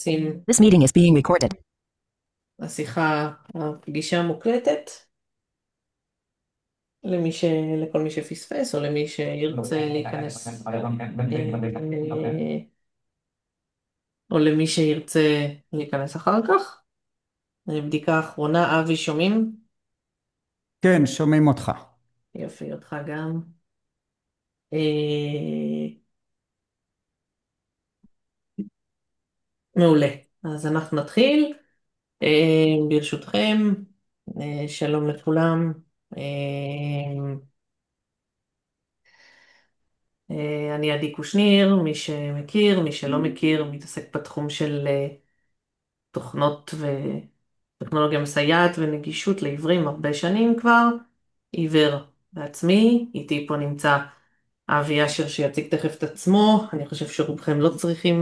נכנסים This meeting is being recorded. לשיחה, הפגישה מוקלטת, לכל מי שפספס או למי שירצה להיכנס, או למי שירצה להיכנס אחר כך. בדיקה אחרונה, אבי שומעים? כן, שומעים אותך. יופי, אותך גם. אה, מעולה. אז אנחנו נתחיל. ברשותכם, שלום לכולם. אה, אני עדי קושניר, מי שמכיר, מי שלא מכיר, מתעסק בתחום של תוכנות וטכנולוגיה מסייעת ונגישות לעיוורים הרבה שנים כבר. עיוור בעצמי, איתי פה נמצא אבי אשר שיציג תכף את עצמו. אני חושב שרובכם לא צריכים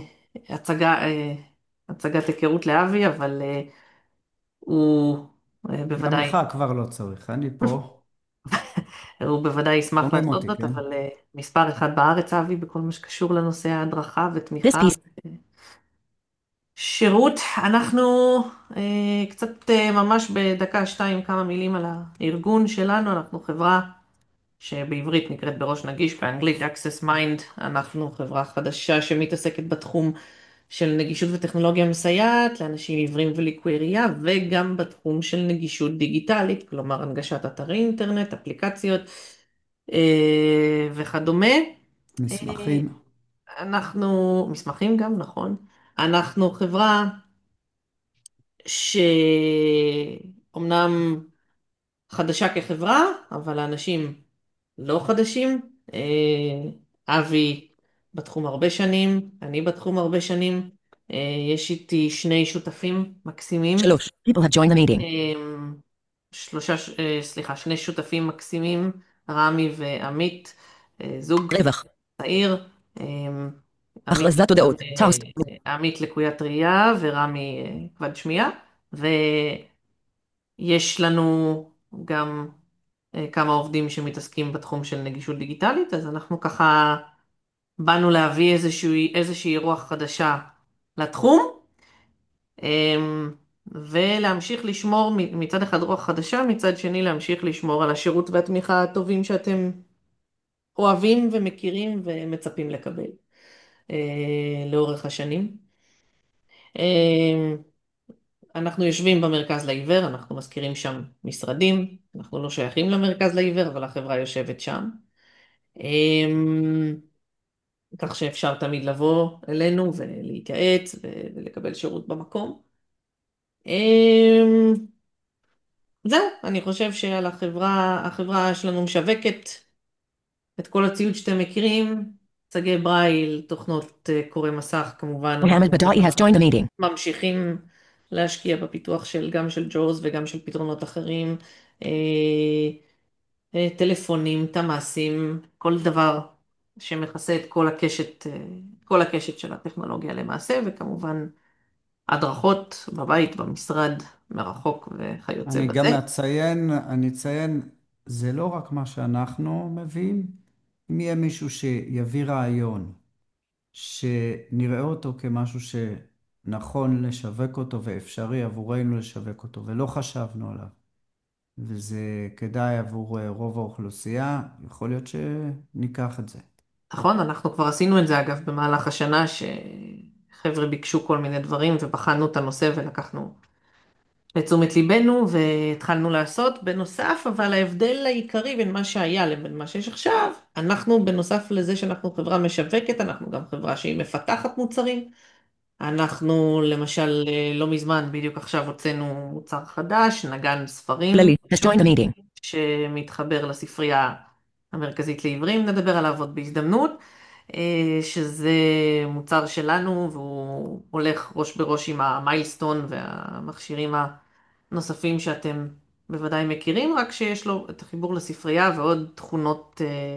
הצגת היכרות לאבי, אבל הוא גם בוודאי לך כבר לא צריך, אני פה. הוא בוודאי ישמח שומעים לעשות אותי, זאת, כן? אבל מספר אחד בארץ, אבי, בכל מה שקשור לנושא ההדרכה This ותמיכה. piece. שירות, אנחנו קצת ממש בדקה שתיים כמה מילים על הארגון שלנו. אנחנו חברה שבעברית נקראת בראש נגיש, באנגלית Access Mind. אנחנו חברה חדשה שמתעסקת בתחום של נגישות וטכנולוגיה מסייעת לאנשים עיוורים וליקויי ראייה, וגם בתחום של נגישות דיגיטלית, כלומר הנגשת אתרי אינטרנט, אפליקציות וכדומה. אה, מסמכים. אנחנו, מסמכים גם, נכון. אנחנו חברה שאומנם חדשה כחברה, אבל האנשים לא חדשים. אבי בתחום הרבה שנים, אני בתחום הרבה שנים. אה, יש איתי שני שותפים מקסימים. 3. People have joined the meeting. סליחה, שני שותפים מקסימים, רמי ועמית, זוג רווח. צעיר. אה, עמית, הכרזת הודעות. טאוסט. עמית לקוית ראייה ורמי כבד שמיעה. ויש לנו גם כמה עובדים שמתעסקים בתחום של נגישות דיגיטלית, אז אנחנו ככה באנו להביא איזושהי רוח חדשה לתחום, ולהמשיך לשמור מצד אחד רוח חדשה, מצד שני להמשיך לשמור על השירות והתמיכה הטובים שאתם אוהבים ומכירים ומצפים לקבל לאורך השנים. אנחנו יושבים במרכז לעיוור, אנחנו מזכירים שם משרדים, אנחנו לא שייכים למרכז לעיוור, אבל החברה יושבת שם. כך שאפשר תמיד לבוא אלינו ולהתייעץ ולקבל שירות במקום. זהו, אני חושב שעל החברה שלנו משווקת את כל הציוד שאתם מכירים, צגי ברייל, תוכנות קורא מסך, כמובן Mohammed אנחנו Badai has joined the meeting. ממשיכים להשקיע בפיתוח של גם של ג'וז וגם של פתרונות אחרים, אה, טלפונים, תמ"סים, כל דבר שמכסה את כל הקשת של הטכנולוגיה למעשה, וכמובן הדרכות בבית, במשרד, מרחוק וכיוצא אני בזה. גם אני אציין, זה לא רק מה שאנחנו מביאים. אם יהיה מישהו שיביא רעיון, שנראה אותו כמשהו שנכון לשווק אותו ואפשרי עבורנו לשווק אותו, ולא חשבנו עליו, וזה כדאי עבור רוב האוכלוסייה, יכול להיות שניקח את זה. נכון, אנחנו כבר עשינו את זה אגב במהלך השנה, שחבר'ה ביקשו כל מיני דברים ובחנו את הנושא ולקחנו לתשומת ליבנו והתחלנו לעשות בנוסף, אבל ההבדל העיקרי בין מה שהיה לבין מה שיש עכשיו, אנחנו בנוסף לזה שאנחנו חברה משווקת, אנחנו גם חברה שהיא מפתחת מוצרים. אנחנו למשל לא מזמן, בדיוק עכשיו הוצאנו מוצר חדש, נגן ספרים, כללי has joined the meeting. שמתחבר לספרייה המרכזית לעיוורים, נדבר עליו עוד בהזדמנות, שזה מוצר שלנו והוא הולך ראש בראש עם המיילסטון והמכשירים הנוספים שאתם בוודאי מכירים, רק שיש לו את החיבור לספרייה ועוד תכונות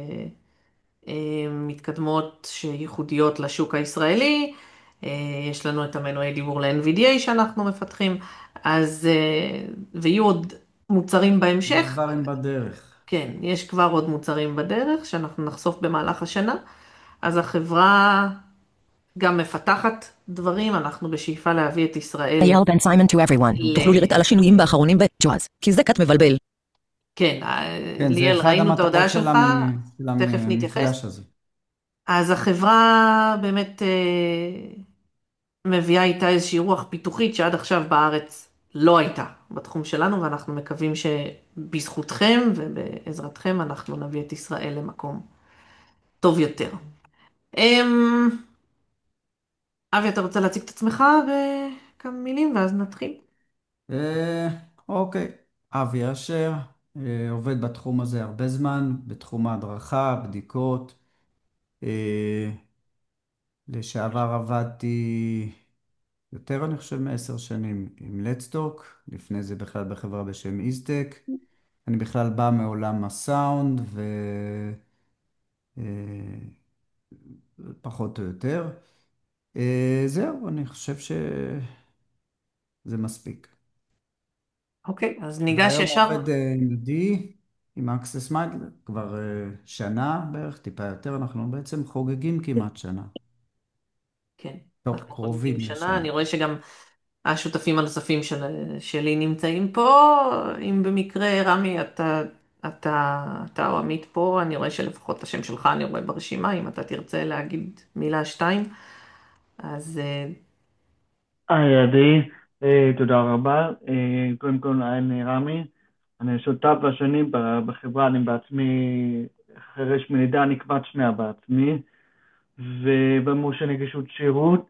מתקדמות שייחודיות לשוק הישראלי. יש לנו את המנועי דיבור ל-NVDA שאנחנו מפתחים, אז ויהיו עוד מוצרים בהמשך. דברים בדרך. כן, יש כבר עוד מוצרים בדרך שאנחנו נחשוף במהלך השנה. אז החברה גם מפתחת דברים, אנחנו בשאיפה להביא את ישראל אייל בן סיימון to everyone. ל... תוכלו לראות על השינויים באחרונים בג'וז, כי זה קצת מבלבל. כן, כן, זה ליאל, אחד ראינו את המטרות ההודעה של שלך, תכף נתייחס. המפגש הזה. אז החברה באמת מביאה איתה איזושהי רוח פיתוחית שעד עכשיו בארץ לא הייתה בתחום שלנו, ואנחנו מקווים שבזכותכם ובעזרתכם אנחנו נביא את ישראל למקום טוב יותר. אמ, אבי, אתה רוצה להציג את עצמך בכמה מילים ואז נתחיל? אה, אוקיי, אבי אשר, עובד בתחום הזה הרבה זמן, בתחום ההדרכה, בדיקות. אה, לשעבר עבדתי יותר, אני חושב, מ10 שנים עם לטסטוק, לפני זה בכלל בחברה בשם איזטק. אני בכלל בא מעולם הסאונד, ופחות או יותר. זהו, אני חושב שזה מספיק. אוקיי, אז ניגש והיום ישר. עובד עם עדי, עם Access Mind, כבר שנה בערך, טיפה יותר, אנחנו בעצם חוגגים כמעט שנה. כן, טוב, אנחנו חוגגים קרובים שנה, לשנה. אני רואה שגם השותפים הנוספים שלי נמצאים פה. אם במקרה, רמי, אתה או עמית פה, אני רואה שלפחות את השם שלך אני רואה ברשימה, אם אתה תרצה להגיד מילה שתיים, אז היי עדי, תודה רבה. קודם כל, אני רמי, אני שותף השני בחברה, אני בעצמי, חירש מלידה, אני כבד שמיעה בעצמי, ובמורשה נגישות שירות,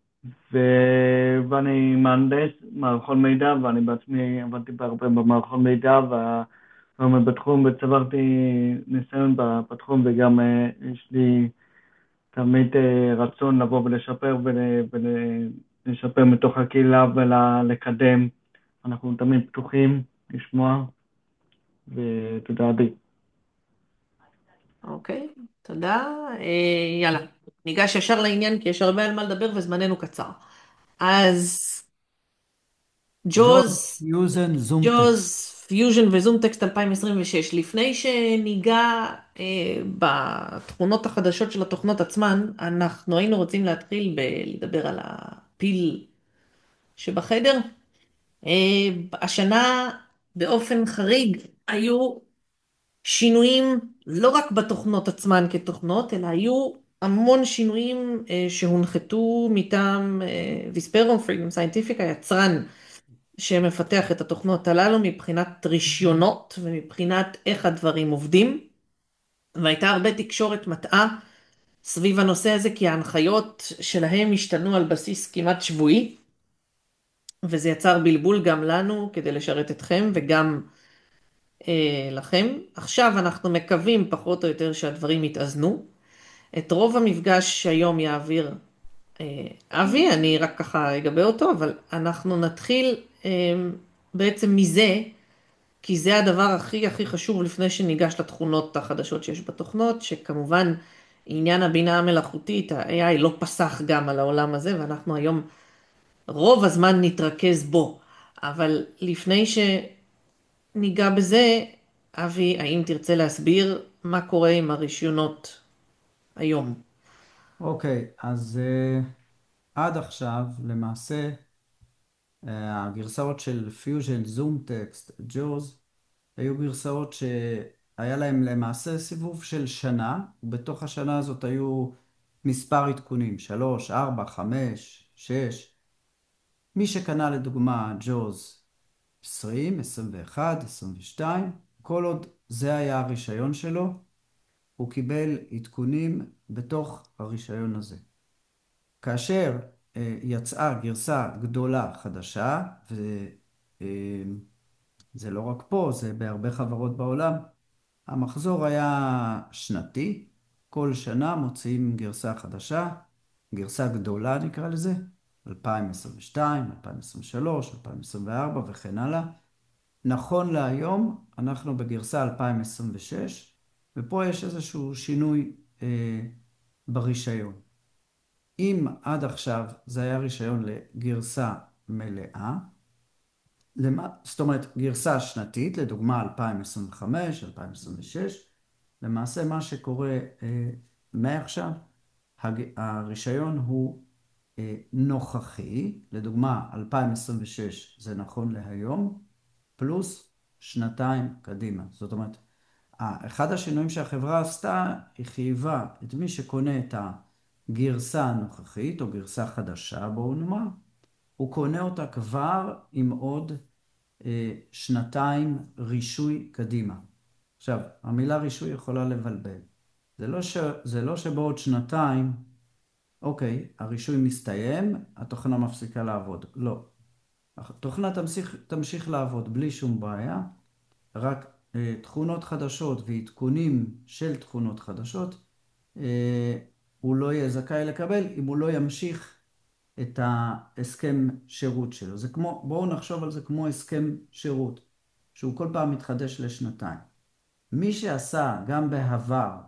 ואני מהנדס מערכות מידע, ואני בעצמי עבדתי בהרבה במערכות מידע, בתחום, וצברתי ניסיון בתחום, וגם יש לי תמיד רצון לבוא ולשפר ולשפר מתוך הקהילה ולקדם. אנחנו תמיד פתוחים לשמוע, ותודה עדי. אוקיי, תודה. יאללה, ניגש ישר לעניין, כי יש הרבה על מה לדבר וזמננו קצר. אז ג'וז, ג'וז, פיוזן, זום טקסט. ג'וז, פיוז'ן וזום טקסט 2026. לפני שניגע בתכונות החדשות של התוכנות עצמן, אנחנו היינו רוצים להתחיל בלדבר על הפיל שבחדר. אה, השנה באופן חריג היו שינויים לא רק בתוכנות עצמן כתוכנות, אלא היו המון שינויים שהונחתו מטעם ויספרום פרידום סיינטיפיק, היצרן שמפתח את התוכנות הללו מבחינת רישיונות ומבחינת איך הדברים עובדים. והייתה הרבה תקשורת מטעה סביב הנושא הזה, כי ההנחיות שלהם השתנו על בסיס כמעט שבועי, וזה יצר בלבול גם לנו כדי לשרת אתכם וגם לכם. עכשיו אנחנו מקווים פחות או יותר שהדברים יתאזנו. את רוב המפגש היום יעביר אבי, אני רק ככה אגבה אותו, אבל אנחנו נתחיל בעצם מזה, כי זה הדבר הכי הכי חשוב לפני שניגש לתכונות החדשות שיש בתוכנות, שכמובן עניין הבינה המלאכותית, ה-AI לא פסח גם על העולם הזה, ואנחנו היום רוב הזמן נתרכז בו. אבל לפני שניגע בזה, אבי, האם תרצה להסביר מה קורה עם הרישיונות היום? אוקיי, אז עד עכשיו, למעשה, הגרסאות של פיוז'ן, זום טקסט, ג'וז, היו גרסאות שהיה להם למעשה סיבוב של שנה, ובתוך השנה הזאת היו מספר עדכונים, 3, 4, 5, 6. מי שקנה לדוגמה ג'וז 20, 21, 22, כל עוד זה היה הרישיון שלו, הוא קיבל עדכונים בתוך הרישיון הזה. כאשר יצאה גרסה גדולה חדשה, וזה לא רק פה, זה בהרבה חברות בעולם, המחזור היה שנתי, כל שנה מוציאים גרסה חדשה, גרסה גדולה נקרא לזה, 2022, 2023, 2024 וכן הלאה. נכון להיום אנחנו בגרסה 2026, ופה יש איזשהו שינוי ברישיון. אם עד עכשיו זה היה רישיון לגרסה מלאה, זאת אומרת גרסה שנתית, לדוגמה 2025, 2026, למעשה מה שקורה מעכשיו, הרישיון הוא נוכחי, לדוגמה 2026 זה נכון להיום, פלוס שנתיים קדימה. זאת אומרת, אחד השינויים שהחברה עשתה, היא חייבה את מי שקונה את הגרסה הנוכחית, או גרסה חדשה, בואו נאמר, הוא קונה אותה כבר עם עוד שנתיים רישוי קדימה. עכשיו, המילה רישוי יכולה לבלבל. זה לא שבעוד שנתיים, אוקיי, הרישוי מסתיים, התוכנה מפסיקה לעבוד. לא. התוכנה תמשיך לעבוד בלי שום בעיה, רק תכונות חדשות ועדכונים של תכונות חדשות, הוא לא יהיה זכאי לקבל אם הוא לא ימשיך את ההסכם שירות שלו. זה כמו, בואו נחשוב על זה כמו הסכם שירות, שהוא כל פעם מתחדש לשנתיים. מי שעשה גם בעבר,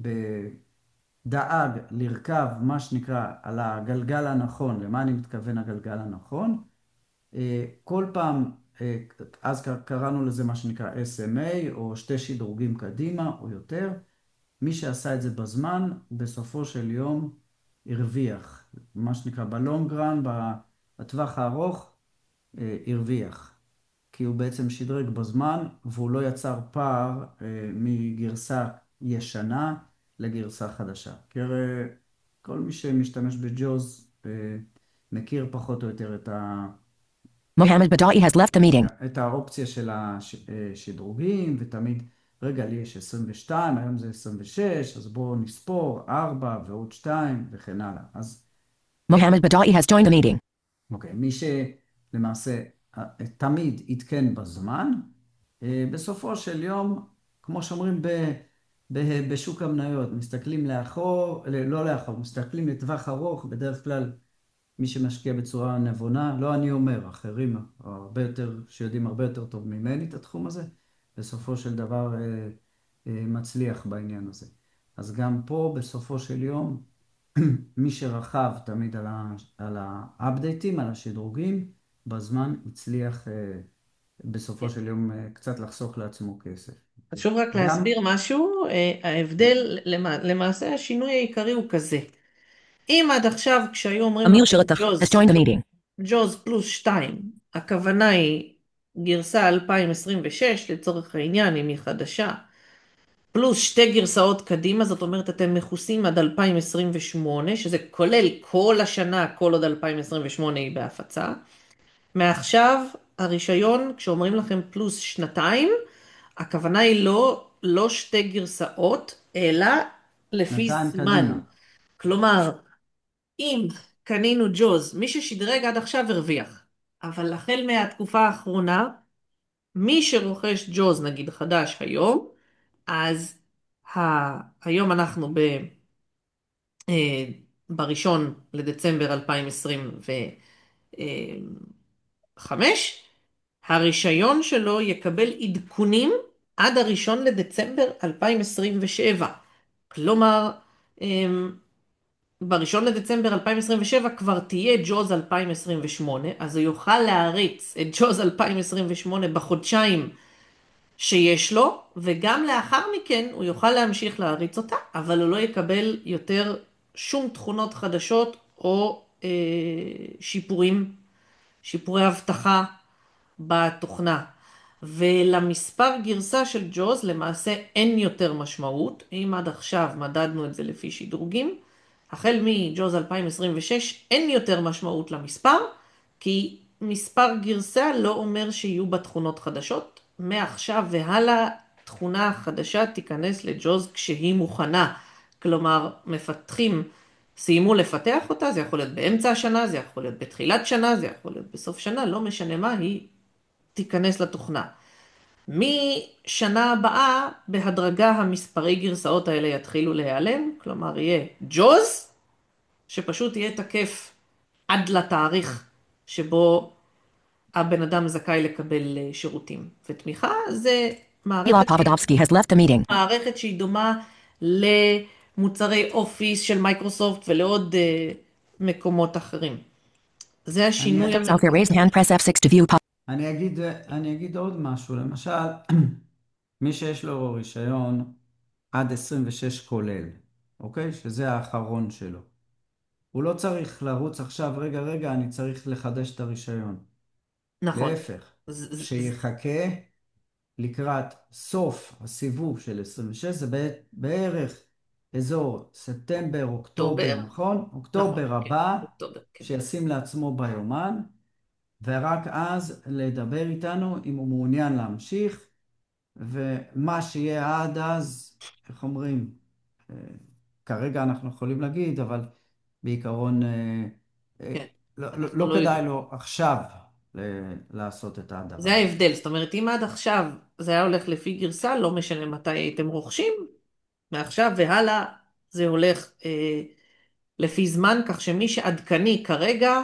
דאג לרכב מה שנקרא על הגלגל הנכון, למה אני מתכוון הגלגל הנכון, כל פעם, אז קראנו לזה מה שנקרא SMA, או שתי שדרוגים קדימה או יותר, מי שעשה את זה בזמן, בסופו של יום הרוויח, מה שנקרא בלונגרן, בטווח הארוך, הרוויח. כי הוא בעצם שדרג בזמן, והוא לא יצר פער מגרסה ישנה לגרסה חדשה. כי הרי כל מי שמשתמש בג'וז מכיר פחות או יותר Mohammed Badawi has left the meeting. את האופציה של השדרוגים, ותמיד, רגע, לי יש 22, היום זה 26, אז בואו נספור 4 ועוד 2 וכן הלאה. אז Mohammed Badawi has joined the meeting. אוקיי, מי שלמעשה תמיד יתקן בזמן, בסופו של יום, כמו שאומרים בשוק המניות, מסתכלים לאחור, לא לאחור, מסתכלים לטווח ארוך, בדרך כלל מי שמשקיע בצורה נבונה, לא אני אומר, אחרים הרבה יותר, שיודעים הרבה יותר טוב ממני את התחום הזה, בסופו של דבר מצליח בעניין הזה. אז גם פה בסופו של יום, מי שרכב תמיד על האפדייטים, על השדרוגים, בזמן הצליח בסופו של יום קצת לחסוך לעצמו כסף. חשוב רק להסביר משהו, ההבדל, למעשה השינוי העיקרי הוא כזה. אם עד עכשיו כשהיו אומרים Amir לכם Shiratach has joined the meeting. ג'וז פלוס 2, הכוונה היא גרסה 2026 לצורך העניין, אם היא חדשה, פלוס שתי גרסאות קדימה, זאת אומרת אתם מכוסים עד 2028, שזה כולל כל השנה, כל עוד 2028 היא בהפצה. מעכשיו הרישיון, כשאומרים לכם פלוס שנתיים, הכוונה היא לא שתי גרסאות, אלא לפי שנתיים זמן. קדימה. כלומר, אם קנינו ג'וז, מי ששדרג עד עכשיו הרוויח, אבל החל מהתקופה האחרונה, מי שרוכש ג'וז נגיד חדש היום, אז היום אנחנו בראשון לדצמבר 2025, הרישיון שלו יקבל עדכונים עד הראשון לדצמבר 2027. כלומר, בראשון לדצמבר 2027 כבר תהיה ג'וז 2028, אז הוא יוכל להריץ את ג'וז 2028 בחודשיים שיש לו, וגם לאחר מכן הוא יוכל להמשיך להריץ אותה, אבל הוא לא יקבל יותר שום תכונות חדשות או שיפורי אבטחה בתוכנה. ולמספר גרסה של ג'וז למעשה אין יותר משמעות. אם עד עכשיו מדדנו את זה לפי שדרוגים, החל מג'וז 2026 אין יותר משמעות למספר, כי מספר גרסה לא אומר שיהיו בה תכונות חדשות. מעכשיו והלאה תכונה חדשה תיכנס לג'וז כשהיא מוכנה. כלומר, מפתחים סיימו לפתח אותה, זה יכול להיות באמצע השנה, זה יכול להיות בתחילת שנה, זה יכול להיות בסוף שנה, לא משנה מה, היא תיכנס לתוכנה. משנה הבאה, בהדרגה המספרי גרסאות האלה יתחילו להיעלם, כלומר יהיה ג'וז, שפשוט יהיה תקף עד לתאריך שבו הבן אדם זכאי לקבל שירותים ותמיכה. זה Gilad Papadovsky has left the meeting. מערכת שהיא דומה למוצרי אופיס של מייקרוסופט ולעוד מקומות אחרים. זה השינוי. Out there, raise hand, press F6 to view. אני אגיד עוד משהו, למשל, מי שיש לו רישיון עד 26 כולל, אוקיי? שזה האחרון שלו. הוא לא צריך לרוץ עכשיו, רגע, רגע, אני צריך לחדש את הרישיון. נכון. להפך, ז- ז- ז- שיחכה לקראת סוף הסיבוב של 26, זה בערך אזור ספטמבר, אוקטובר, אוקטובר, נכון? נכון, אוקטובר כן, הבא, אוקטובר, כן. שישים לעצמו ביומן, ורק אז לדבר איתנו אם הוא מעוניין להמשיך, ומה שיהיה עד אז, איך אומרים, אה, כרגע אנחנו יכולים להגיד, אבל בעיקרון אה, כן, לא אנחנו לא כדאי יודעים. לו עכשיו לעשות את הדבר זה הזה. ההבדל, זאת אומרת, אם עד עכשיו זה היה הולך לפי גרסה, לא משנה מתי הייתם רוכשים, מעכשיו והלאה זה הולך לפי זמן, כך שמי שעדכני כרגע,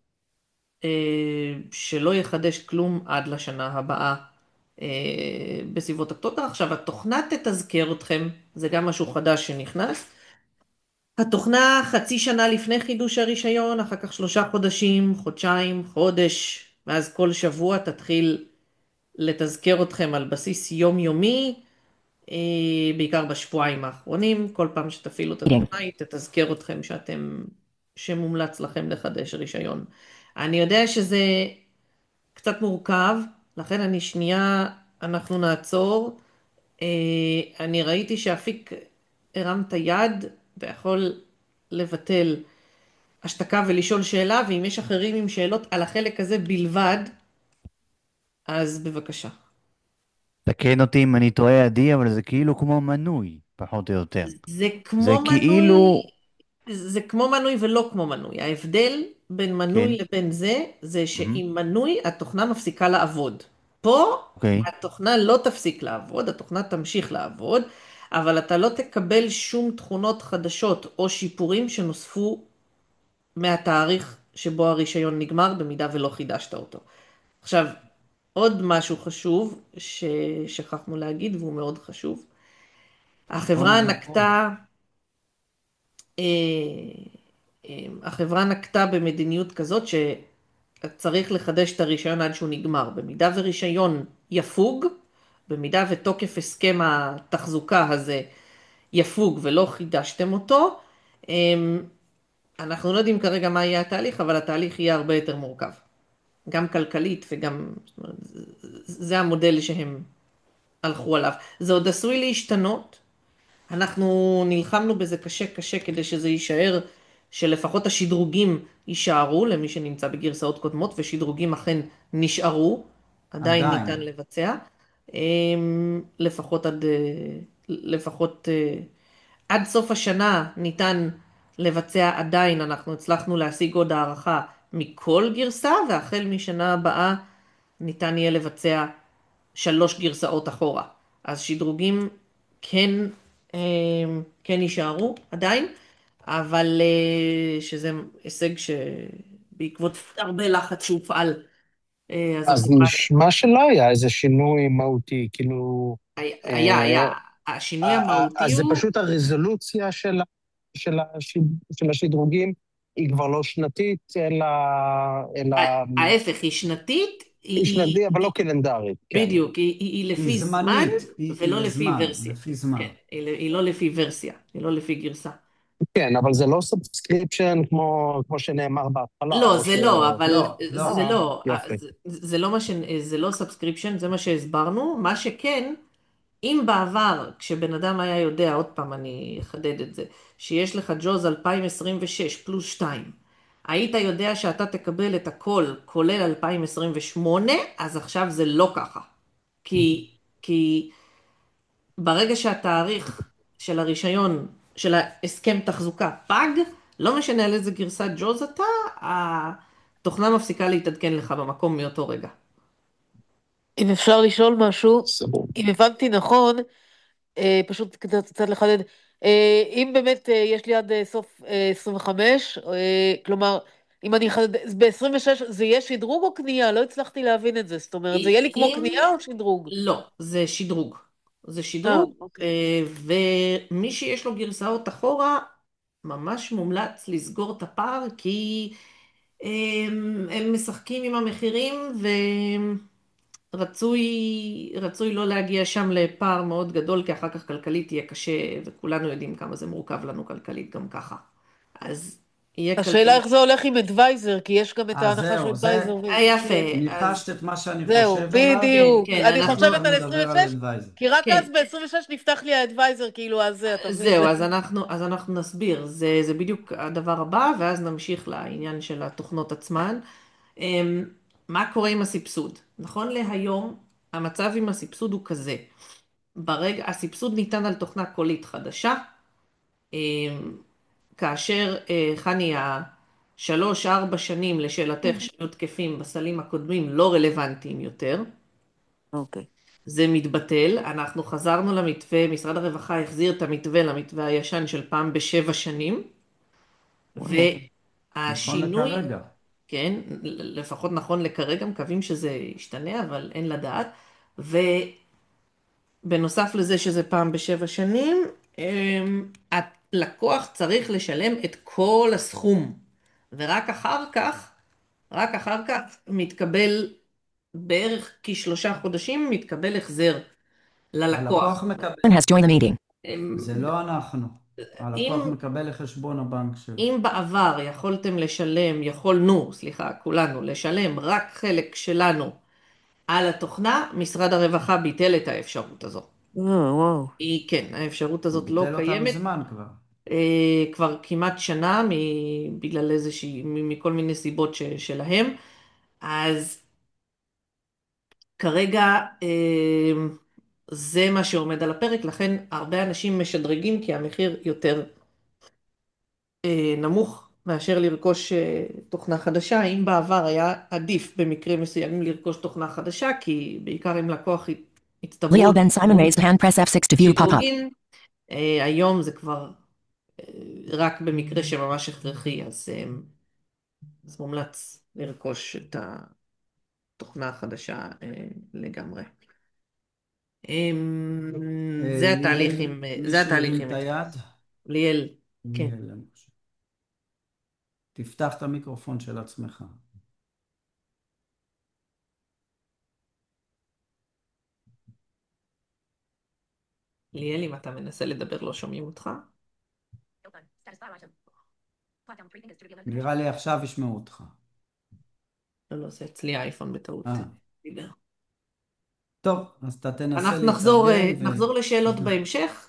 שלא יחדש כלום עד לשנה הבאה בסביבות אוקטובר. עכשיו, התוכנה תתזכר אתכם, זה גם משהו חדש שנכנס. התוכנה חצי שנה לפני חידוש הרישיון, אחר כך 3 חודשים, חודשיים, חודש, ואז כל שבוע תתחיל לתזכר אתכם על בסיס יומיומי, בעיקר בשבועיים האחרונים. כל פעם שתפעילו את Meeting. התוכנה היא תתזכר אתכם שמומלץ לכם לחדש רישיון. אני יודע שזה קצת מורכב, לכן אנחנו נעצור. אני ראיתי שאפיק הרם את היד ויכול לבטל השתקה ולשאול שאלה, ואם יש אחרים עם שאלות על החלק הזה בלבד, אז בבקשה. תקן אותי אם אני טועה, עדי, אבל זה כאילו כמו מנוי, פחות או יותר. זה זה כמו מנוי, כאילו... זה כמו מנוי ולא כמו מנוי. ההבדל בין מנוי כן, לבין זה mhm, שעם מנוי התוכנה מפסיקה לעבוד. פה אוקיי, התוכנה לא תפסיק לעבוד, התוכנה תמשיך לעבוד, אבל אתה לא תקבל שום תכונות חדשות או שיפורים שנוספו מהתאריך שבו הרישיון נגמר, במידה ולא חידשת אותו. עכשיו, עוד משהו חשוב ששכחנו להגיד, והוא מאוד חשוב. הון החברה והון. נקטה, אה, החברה נקטה במדיניות כזאת שצריך לחדש את הרישיון עד שהוא נגמר. במידה ורישיון יפוג, במידה ותוקף הסכם התחזוקה הזה יפוג ולא חידשתם אותו, אנחנו לא יודעים כרגע מה יהיה התהליך, אבל התהליך יהיה הרבה יותר מורכב. גם כלכלית וגם, זאת אומרת, זה המודל שהם הלכו עליו. זה עוד עשוי להשתנות. אנחנו נלחמנו בזה קשה קשה כדי שזה יישאר, שלפחות השדרוגים יישארו למי שנמצא בגרסאות קודמות, ושדרוגים אכן נשארו, עדיין ניתן עדיין. לבצע. לפחות עד סוף השנה ניתן לבצע עדיין, אנחנו הצלחנו להשיג עוד הערכה מכל גרסה, והחל משנה הבאה ניתן יהיה לבצע 3 גרסאות אחורה. אז שדרוגים כן, אה, כן יישארו עדיין, אבל שזה הישג שבעקבות הרבה לחץ שהופעל, אז אז החברה, נשמע שלא היה איזה שינוי מהותי, כאילו... היה, השינוי המהותי אז זה הוא, פשוט הרזולוציה של, של השדרוגים, היא כבר לא שנתית, אלא ההפך, היא שנתית, היא שנתית, אבל לא קלנדרית, כן. בדיוק, היא היא לפי זמן זמנית, היא ולא לפי לזמן, ורסיה. לפי זמן. כן, היא לא לפי ורסיה, היא לא לפי גרסה. כן, אבל זה לא סאבסקריפשן כמו שנאמר בהתחלה, לא, או ש... זה לא, אבל לא, זה לא. לא, יופי. זה לא זה לא סאבסקריפשן, זה מה שהסברנו. מה שכן, אם בעבר, כשבן אדם היה יודע, עוד פעם אני אחדד את זה, שיש לך ג'וז 2026 פלוס 2, היית יודע שאתה תקבל את הכל כולל 2028, אז עכשיו זה לא ככה. כי ברגע שהתאריך של הרישיון, של ההסכם תחזוקה פג, לא משנה על איזה גרסת ג'וז אתה, התוכנה מפסיקה להתעדכן לך במקום מאותו רגע. אם אפשר לשאול משהו, סבור. אם הבנתי נכון, פשוט כדי קצת לחדד, אם באמת יש לי עד סוף 25, כלומר, אם אני אחדד, ב-26 זה יהיה שדרוג או קנייה? לא הצלחתי להבין את זה, זאת אומרת, זה יהיה לי כמו אם, קנייה או שדרוג? לא, זה שדרוג. זה שדרוג, אוקיי. ומי שיש לו גרסאות אחורה, ממש מומלץ לסגור את הפער, כי הם משחקים עם המחירים, רצוי לא להגיע שם לפער מאוד גדול, כי אחר כך כלכלית יהיה קשה, וכולנו יודעים כמה זה מורכב לנו כלכלית גם ככה. אז יהיה השאלה כלכלית. איך זה הולך עם אדוויזר, כי יש גם את אז ההנחה של זהו, אדוויזר. יפה, אז ניחשת את מה שאני זהו, חושב עליו. כן, בדיוק. כן, אני אנחנו, חושבת אנחנו על נדבר על 26, אדוויזר. כי רק כן, אז ב-26 נפתח לי האדוויזר, כאילו, אז זה, אתה מבין? זהו, אז אנחנו נסביר, זה בדיוק הדבר הבא, ואז נמשיך לעניין של התוכנות עצמן. אמ, מה קורה עם הסבסוד? נכון להיום, המצב עם הסבסוד הוא כזה. הסבסוד ניתן על תוכנה קולית חדשה, אמ, כאשר חני, 3-4 שנים לשאלתך שהיו תקפים בסלים הקודמים לא רלוונטיים יותר. אוקיי. זה מתבטל, אנחנו חזרנו למתווה, משרד הרווחה החזיר את המתווה למתווה הישן של פעם ב7 שנים, וואלה. נכון והשינוי, לכרגע. כן, לפחות נכון לכרגע, מקווים שזה ישתנה, אבל אין לדעת, ובנוסף לזה שזה פעם ב7 שנים, הלקוח צריך לשלם את כל הסכום, ורק אחר כך, רק אחר כך מתקבל, בערך כ3 חודשים מתקבל החזר הלקוח ללקוח. מקבל, has joined the meeting. זה לא אנחנו. הלקוח אם, מקבל לחשבון הבנק שלו. אם בעבר יכולנו, סליחה, כולנו, לשלם רק חלק שלנו על התוכנה, משרד הרווחה ביטל את האפשרות הזו. וואו. כן, האפשרות הוא הזאת לא ביטל אותה קיימת, מזמן כבר. כבר כמעט שנה, בגלל מכל מיני סיבות שלהם. אז כרגע זה מה שעומד על הפרק, לכן הרבה אנשים משדרגים כי המחיר יותר נמוך מאשר לרכוש תוכנה חדשה. אם בעבר היה עדיף במקרים מסוימים לרכוש תוכנה חדשה, כי בעיקר אם לקוח הצטברו Leo Ben Simon raised hand. Press F6 to view pop-up. שדרוגים, היום זה כבר רק במקרה שממש הכרחי, אז מומלץ לרכוש את התוכנה החדשה לגמרי. זה התהליך ליאל, זה מישהו התהליך הרים עם את היד? ליאל, כן. ליאל, אני חושב. תפתח את המיקרופון של עצמך. ליאל, אם אתה מנסה לדבר לא שומעים אותך. נראה לי עכשיו ישמעו אותך. לא, לא, זה אצלי האייפון בטעות אה, דיבר. טוב, אז אתה תנסה אנחנו להתארגן נחזור לשאלות בהמשך.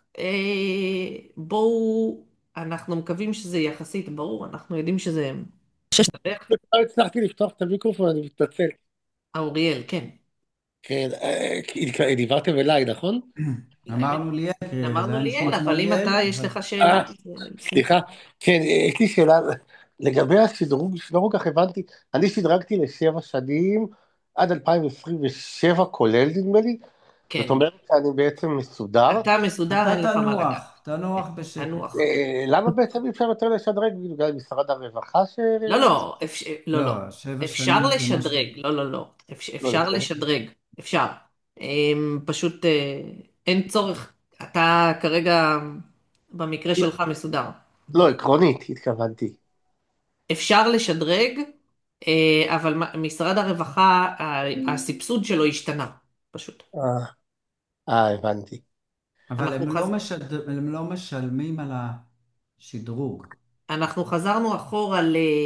בואו, אנחנו מקווים שזה יחסית ברור, אנחנו יודעים שזה מסתבך. לא הצלחתי לפתוח את המיקרופון, אני מתנצל. אוריאל, כן. כן, דיברתם אליי, נכון? האמת, אמרנו ליאל, כי זה אמרנו היה נשמע ליאל, כמו אבל אם ליאל, אתה, יש אבל לך שאלה. כן. סליחה. כן, יש לי שאלה לגבי השדרוג, שלא כל כך הבנתי. אני שדרגתי ל7 שנים, עד 2027 כולל, נדמה לי. זאת כן. אומרת שאני בעצם מסודר. אתה מסודר, אתה אין לך מה לגעת. תנוח כן, בשקט. תנוח. למה בעצם אי אפשר יותר לשדרג? בגלל משרד הרווחה לא, לא, לא, לא. לא, 7 שנים אפשר זה משהו. לשדרג, לא, לא, לא. לא אפשר לפני. לשדרג, אפשר. פשוט אין צורך. אתה כרגע במקרה לא, שלך מסודר. לא, עקרונית התכוונתי. אפשר לשדרג, אבל משרד הרווחה, הסבסוד שלו השתנה, פשוט. הבנתי. אבל אנחנו הם לא משלמים על השדרוג. אנחנו חזרנו אחורה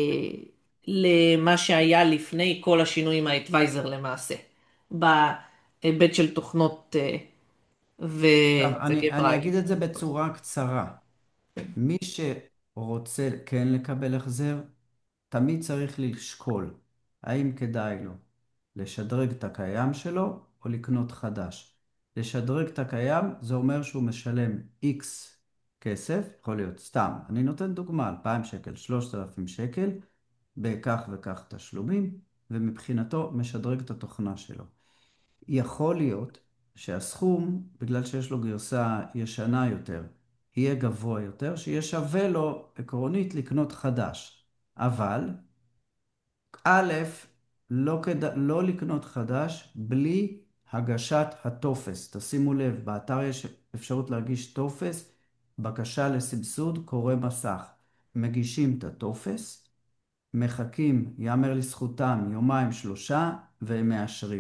למה שהיה לפני כל השינויים האדוויזר למעשה, בהיבט של תוכנות עכשיו, ותגי אני ברייל. אגיד את זה בצורה קצרה. מי שרוצה כן לקבל החזר, תמיד צריך לשקול האם כדאי לו לשדרג את הקיים שלו או לקנות חדש. לשדרג את הקיים זה אומר שהוא משלם X כסף, יכול להיות סתם, אני נותן דוגמה, 2,000 שקל, 3,000 שקל, בכך וכך תשלומים, ומבחינתו משדרג את התוכנה שלו. יכול להיות שהסכום, בגלל שיש לו גרסה ישנה יותר, יהיה גבוה יותר, שיהיה שווה לו עקרונית לקנות חדש. אבל, א', לא לקנות חדש בלי הגשת הטופס. תשימו לב, באתר יש אפשרות להגיש טופס, בקשה לסבסוד, קורא מסך. מגישים את הטופס, מחכים, יאמר לזכותם, יומיים שלושה, והם מאשרים.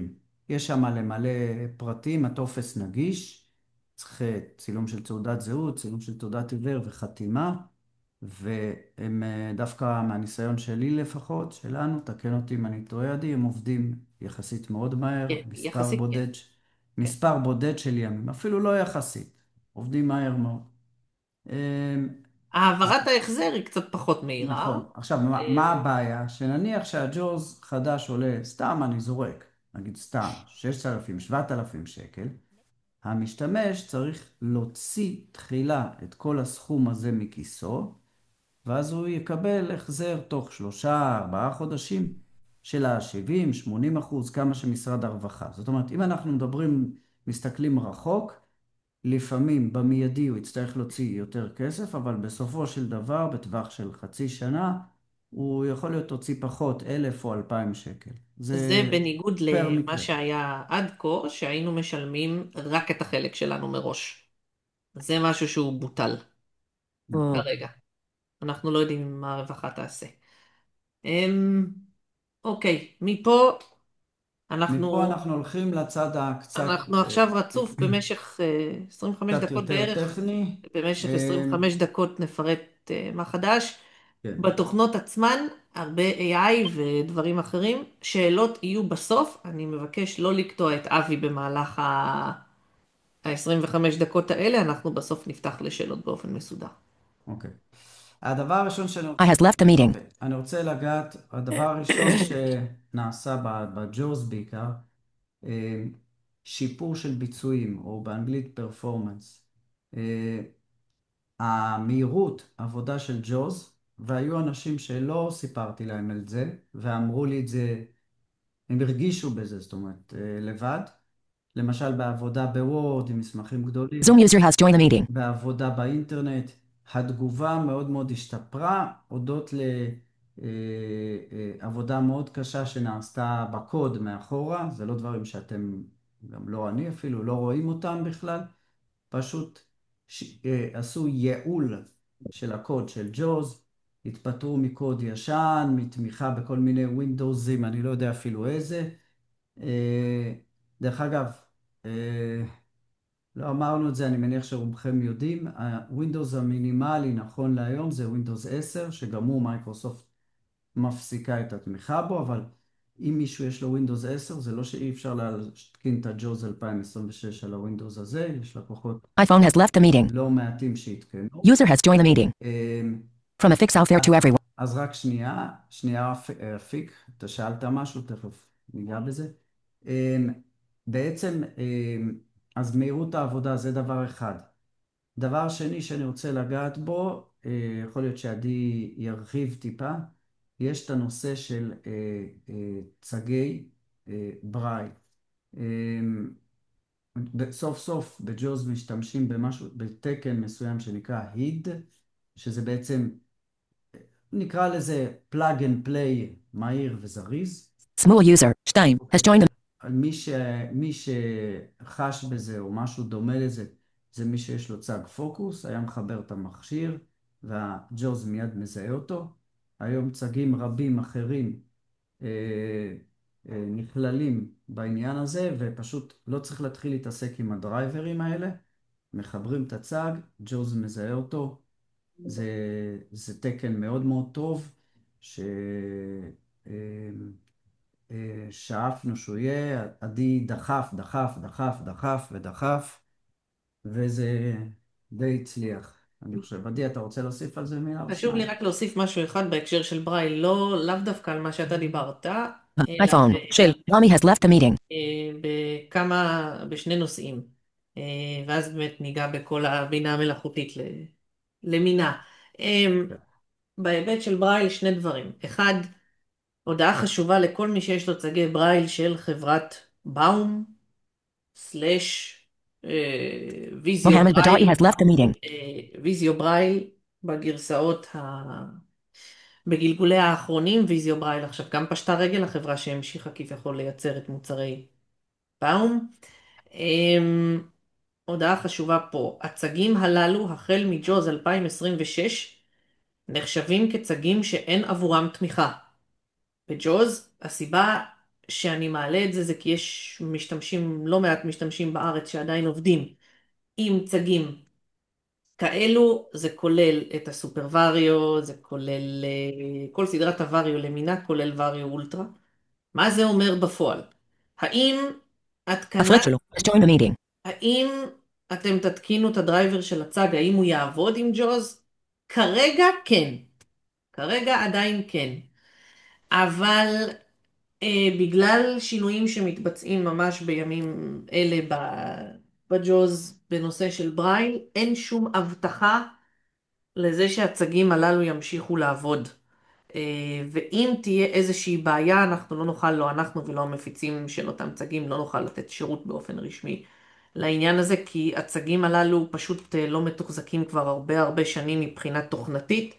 יש שם למלא פרטים, הטופס נגיש, צריך צילום של תעודת זהות, צילום של תעודת עיוור וחתימה, והם דווקא מהניסיון שלי לפחות, שלנו, תקן אותי אם אני טועה עדי, הם עובדים יחסית מאוד מהר, יחסית, כן. כן. מספר בודד של ימים, אפילו לא יחסית, עובדים מהר מאוד. העברת ההחזר היא קצת פחות מהירה. נכון. עכשיו, מה הבעיה? שנניח שהג'וז חדש עולה, סתם אני זורק, נגיד סתם, 6,000, 7,000 שקל, המשתמש צריך להוציא תחילה את כל הסכום הזה מכיסו, ואז הוא יקבל החזר תוך 3-4 חודשים של ה-70, 80%, כמה שמשרד הרווחה. זאת אומרת, אם אנחנו מסתכלים רחוק, לפעמים במיידי הוא יצטרך להוציא יותר כסף, אבל בסופו של דבר, בטווח של חצי שנה, הוא יכול להיות הוציא פחות 1,000 או 2,000 שקל. זה בניגוד פר למה מקרה. שהיה עד כה, שהיינו משלמים רק את החלק שלנו מראש. זה משהו שהוא בוטל כרגע. אנחנו לא יודעים מה הרווחה תעשה. אוקיי, מפה מפה אנחנו אנחנו הולכים לצד הקצת אנחנו עכשיו רצוף במשך 25 קצת דקות יותר בערך. טכני. במשך 25 דקות נפרט מה חדש. כן. בתוכנות עצמן, הרבה AI ודברים אחרים. שאלות יהיו בסוף. אני מבקש לא לקטוע את אבי במהלך ה-25 דקות האלה. אנחנו בסוף נפתח לשאלות באופן מסודר. אוקיי. הדבר הראשון שאני I has left the meeting. אני רוצה לגעת, הדבר הראשון שנעשה בג'וז בעיקר, שיפור של ביצועים, או באנגלית פרפורמנס. המהירות עבודה של ג'וז, והיו אנשים שלא סיפרתי להם על זה, ואמרו לי את זה, הם הרגישו בזה, זאת אומרת, לבד. למשל בעבודה בוורד עם מסמכים גדולים, Zoom user has joined the meeting. בעבודה באינטרנט, התגובה מאוד מאוד השתפרה, הודות לעבודה מאוד קשה שנעשתה בקוד מאחורה, זה לא דברים שאתם, גם לא אני אפילו, לא רואים אותם בכלל, פשוט עשו ייעול של הקוד של ג'וז, התפטרו מקוד ישן, מתמיכה בכל מיני ווינדוזים, אני לא יודע אפילו איזה. דרך אגב, לא אמרנו את זה, אני מניח שרובכם יודעים, הווינדוס המינימלי נכון להיום זה ווינדוס 10, שגם הוא מייקרוסופט מפסיקה את התמיכה בו, אבל אם מישהו יש לו ווינדוס 10, זה לא שאי אפשר להתקין את הג'וז 2026 על הווינדוס הזה, יש לקוחות iPhone has left the meeting. לא מעטים שהתקנו. User has joined the meeting. From a fix out there to everyone. אז רק שנייה אפיק, אתה שאלת משהו, תכף ניגע בזה. בעצם, אז מהירות העבודה זה דבר אחד. דבר שני שאני רוצה לגעת בו, יכול להיות שעדי ירחיב טיפה, יש את הנושא של צגי ברייל. סוף סוף בג'וז משתמשים במשהו, בתקן מסוים שנקרא היד, שזה בעצם, נקרא לזה plug and play מהיר וזריז. Small user 2 has joined the מי שחש בזה או משהו דומה לזה, זה מי שיש לו צג פוקוס, היה מחבר את המכשיר והג'וז מיד מזהה אותו. היום צגים רבים אחרים נכללים בעניין הזה, ופשוט לא צריך להתחיל להתעסק עם הדרייברים האלה. מחברים את הצג, ג'וז מזהה אותו. זה תקן מאוד מאוד טוב, שאפנו שהוא יהיה, עדי דחף, דחף, דחף, דחף ודחף, וזה די הצליח, אני חושב. עדי, אתה רוצה להוסיף על זה מילה? חשוב לי רק להוסיף משהו אחד בהקשר של ברייל, לאו דווקא על מה שאתה דיברת, iPhone של Rami has left the meeting. בשני נושאים, ואז באמת ניגע בכל הבינה המלאכותית למינה. בהיבט של ברייל שני דברים. אחד, הודעה חשובה לכל מי שיש לו צגי ברייל של חברת באום, סלש, ויזיו Mohammed Badawi ברייל, has left the meeting. ויזיו ברייל בגרסאות בגלגולי האחרונים, ויזיו ברייל עכשיו גם פשטה רגל, החברה שהמשיכה כביכול לייצר את מוצרי באום. הודעה חשובה פה, הצגים הללו החל מג'וז 2026 נחשבים כצגים שאין עבורם תמיכה. בג'וז הסיבה שאני מעלה את זה זה כי יש משתמשים, לא מעט משתמשים בארץ שעדיין עובדים עם צגים כאלו. זה כולל את הסופר וריו, זה כולל כל סדרת הווריו למינה, כולל וריו אולטרה. מה זה אומר בפועל? האם התקנה, הפרד שלו. Has joined the meeting. האם אתם תתקינו את הדרייבר של הצג, האם הוא יעבוד עם ג'וז? כרגע כן. כרגע עדיין כן. אבל בגלל שינויים שמתבצעים ממש בימים אלה בג'וז בנושא של ברייל, אין שום הבטחה לזה שהצגים הללו ימשיכו לעבוד. ואם תהיה איזושהי בעיה, אנחנו לא נוכל, לא אנחנו ולא המפיצים של אותם צגים, לא נוכל לתת שירות באופן רשמי לעניין הזה, כי הצגים הללו פשוט לא מתוחזקים כבר הרבה הרבה שנים מבחינה תוכנתית,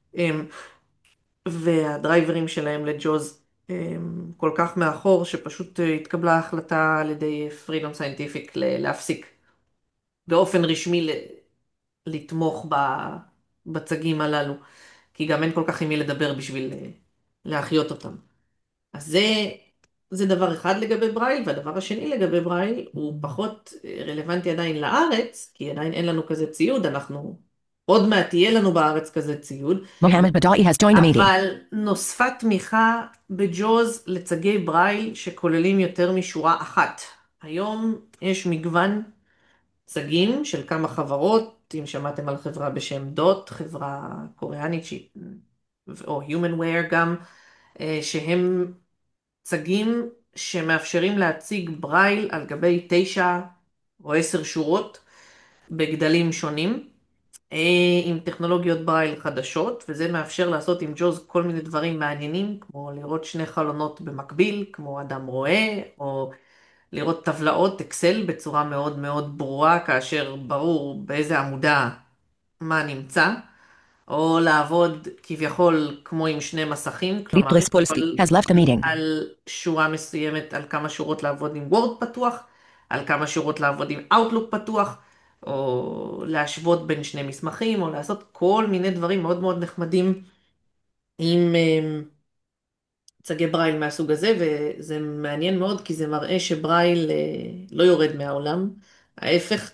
והדרייברים שלהם לג'וז כל כך מאחור, שפשוט התקבלה החלטה על ידי פרידום סיינטיפיק להפסיק באופן רשמי לתמוך בצגים הללו, כי גם אין כל כך עם מי לדבר בשביל להחיות אותם. אז זה דבר אחד לגבי ברייל, והדבר השני לגבי ברייל הוא פחות רלוונטי עדיין לארץ, כי עדיין אין לנו כזה ציוד, עוד מעט יהיה לנו בארץ כזה ציוד, Mohammed Badawi has joined the meeting. אבל נוספה תמיכה בג'וז לצגי ברייל שכוללים יותר משורה אחת. היום יש מגוון צגים של כמה חברות, אם שמעתם על חברה בשם דוט, חברה קוריאנית או Humanware גם, שהם צגים שמאפשרים להציג ברייל על גבי 9 או 10 שורות בגדלים שונים, עם טכנולוגיות ברייל חדשות, וזה מאפשר לעשות עם ג'וז כל מיני דברים מעניינים, כמו לראות שני חלונות במקביל, כמו אדם רואה, או לראות טבלאות אקסל בצורה מאוד מאוד ברורה, כאשר ברור באיזה עמודה מה נמצא, או לעבוד כביכול כמו עם שני מסכים, כלומר Dmitry Spolsky has left the meeting. על שורה מסוימת, על כמה שורות לעבוד עם וורד פתוח, על כמה שורות לעבוד עם Outlook פתוח, או להשוות בין שני מסמכים, או לעשות כל מיני דברים מאוד מאוד נחמדים עם צגי ברייל מהסוג הזה, וזה מעניין מאוד כי זה מראה שברייל לא יורד מהעולם, ההפך,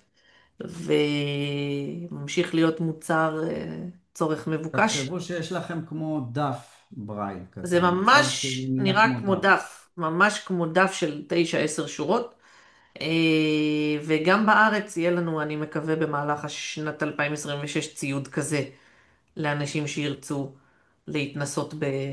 וממשיך להיות מוצר צורך מבוקש. תחשבו שיש לכם כמו דף ברייל כזה. זה ממש שנראה נראה כמו דף, ממש כמו דף של 9-10 שורות. וגם בארץ יהיה לנו, אני מקווה, במהלך השנת 2026 ציוד כזה לאנשים שירצו להתנסות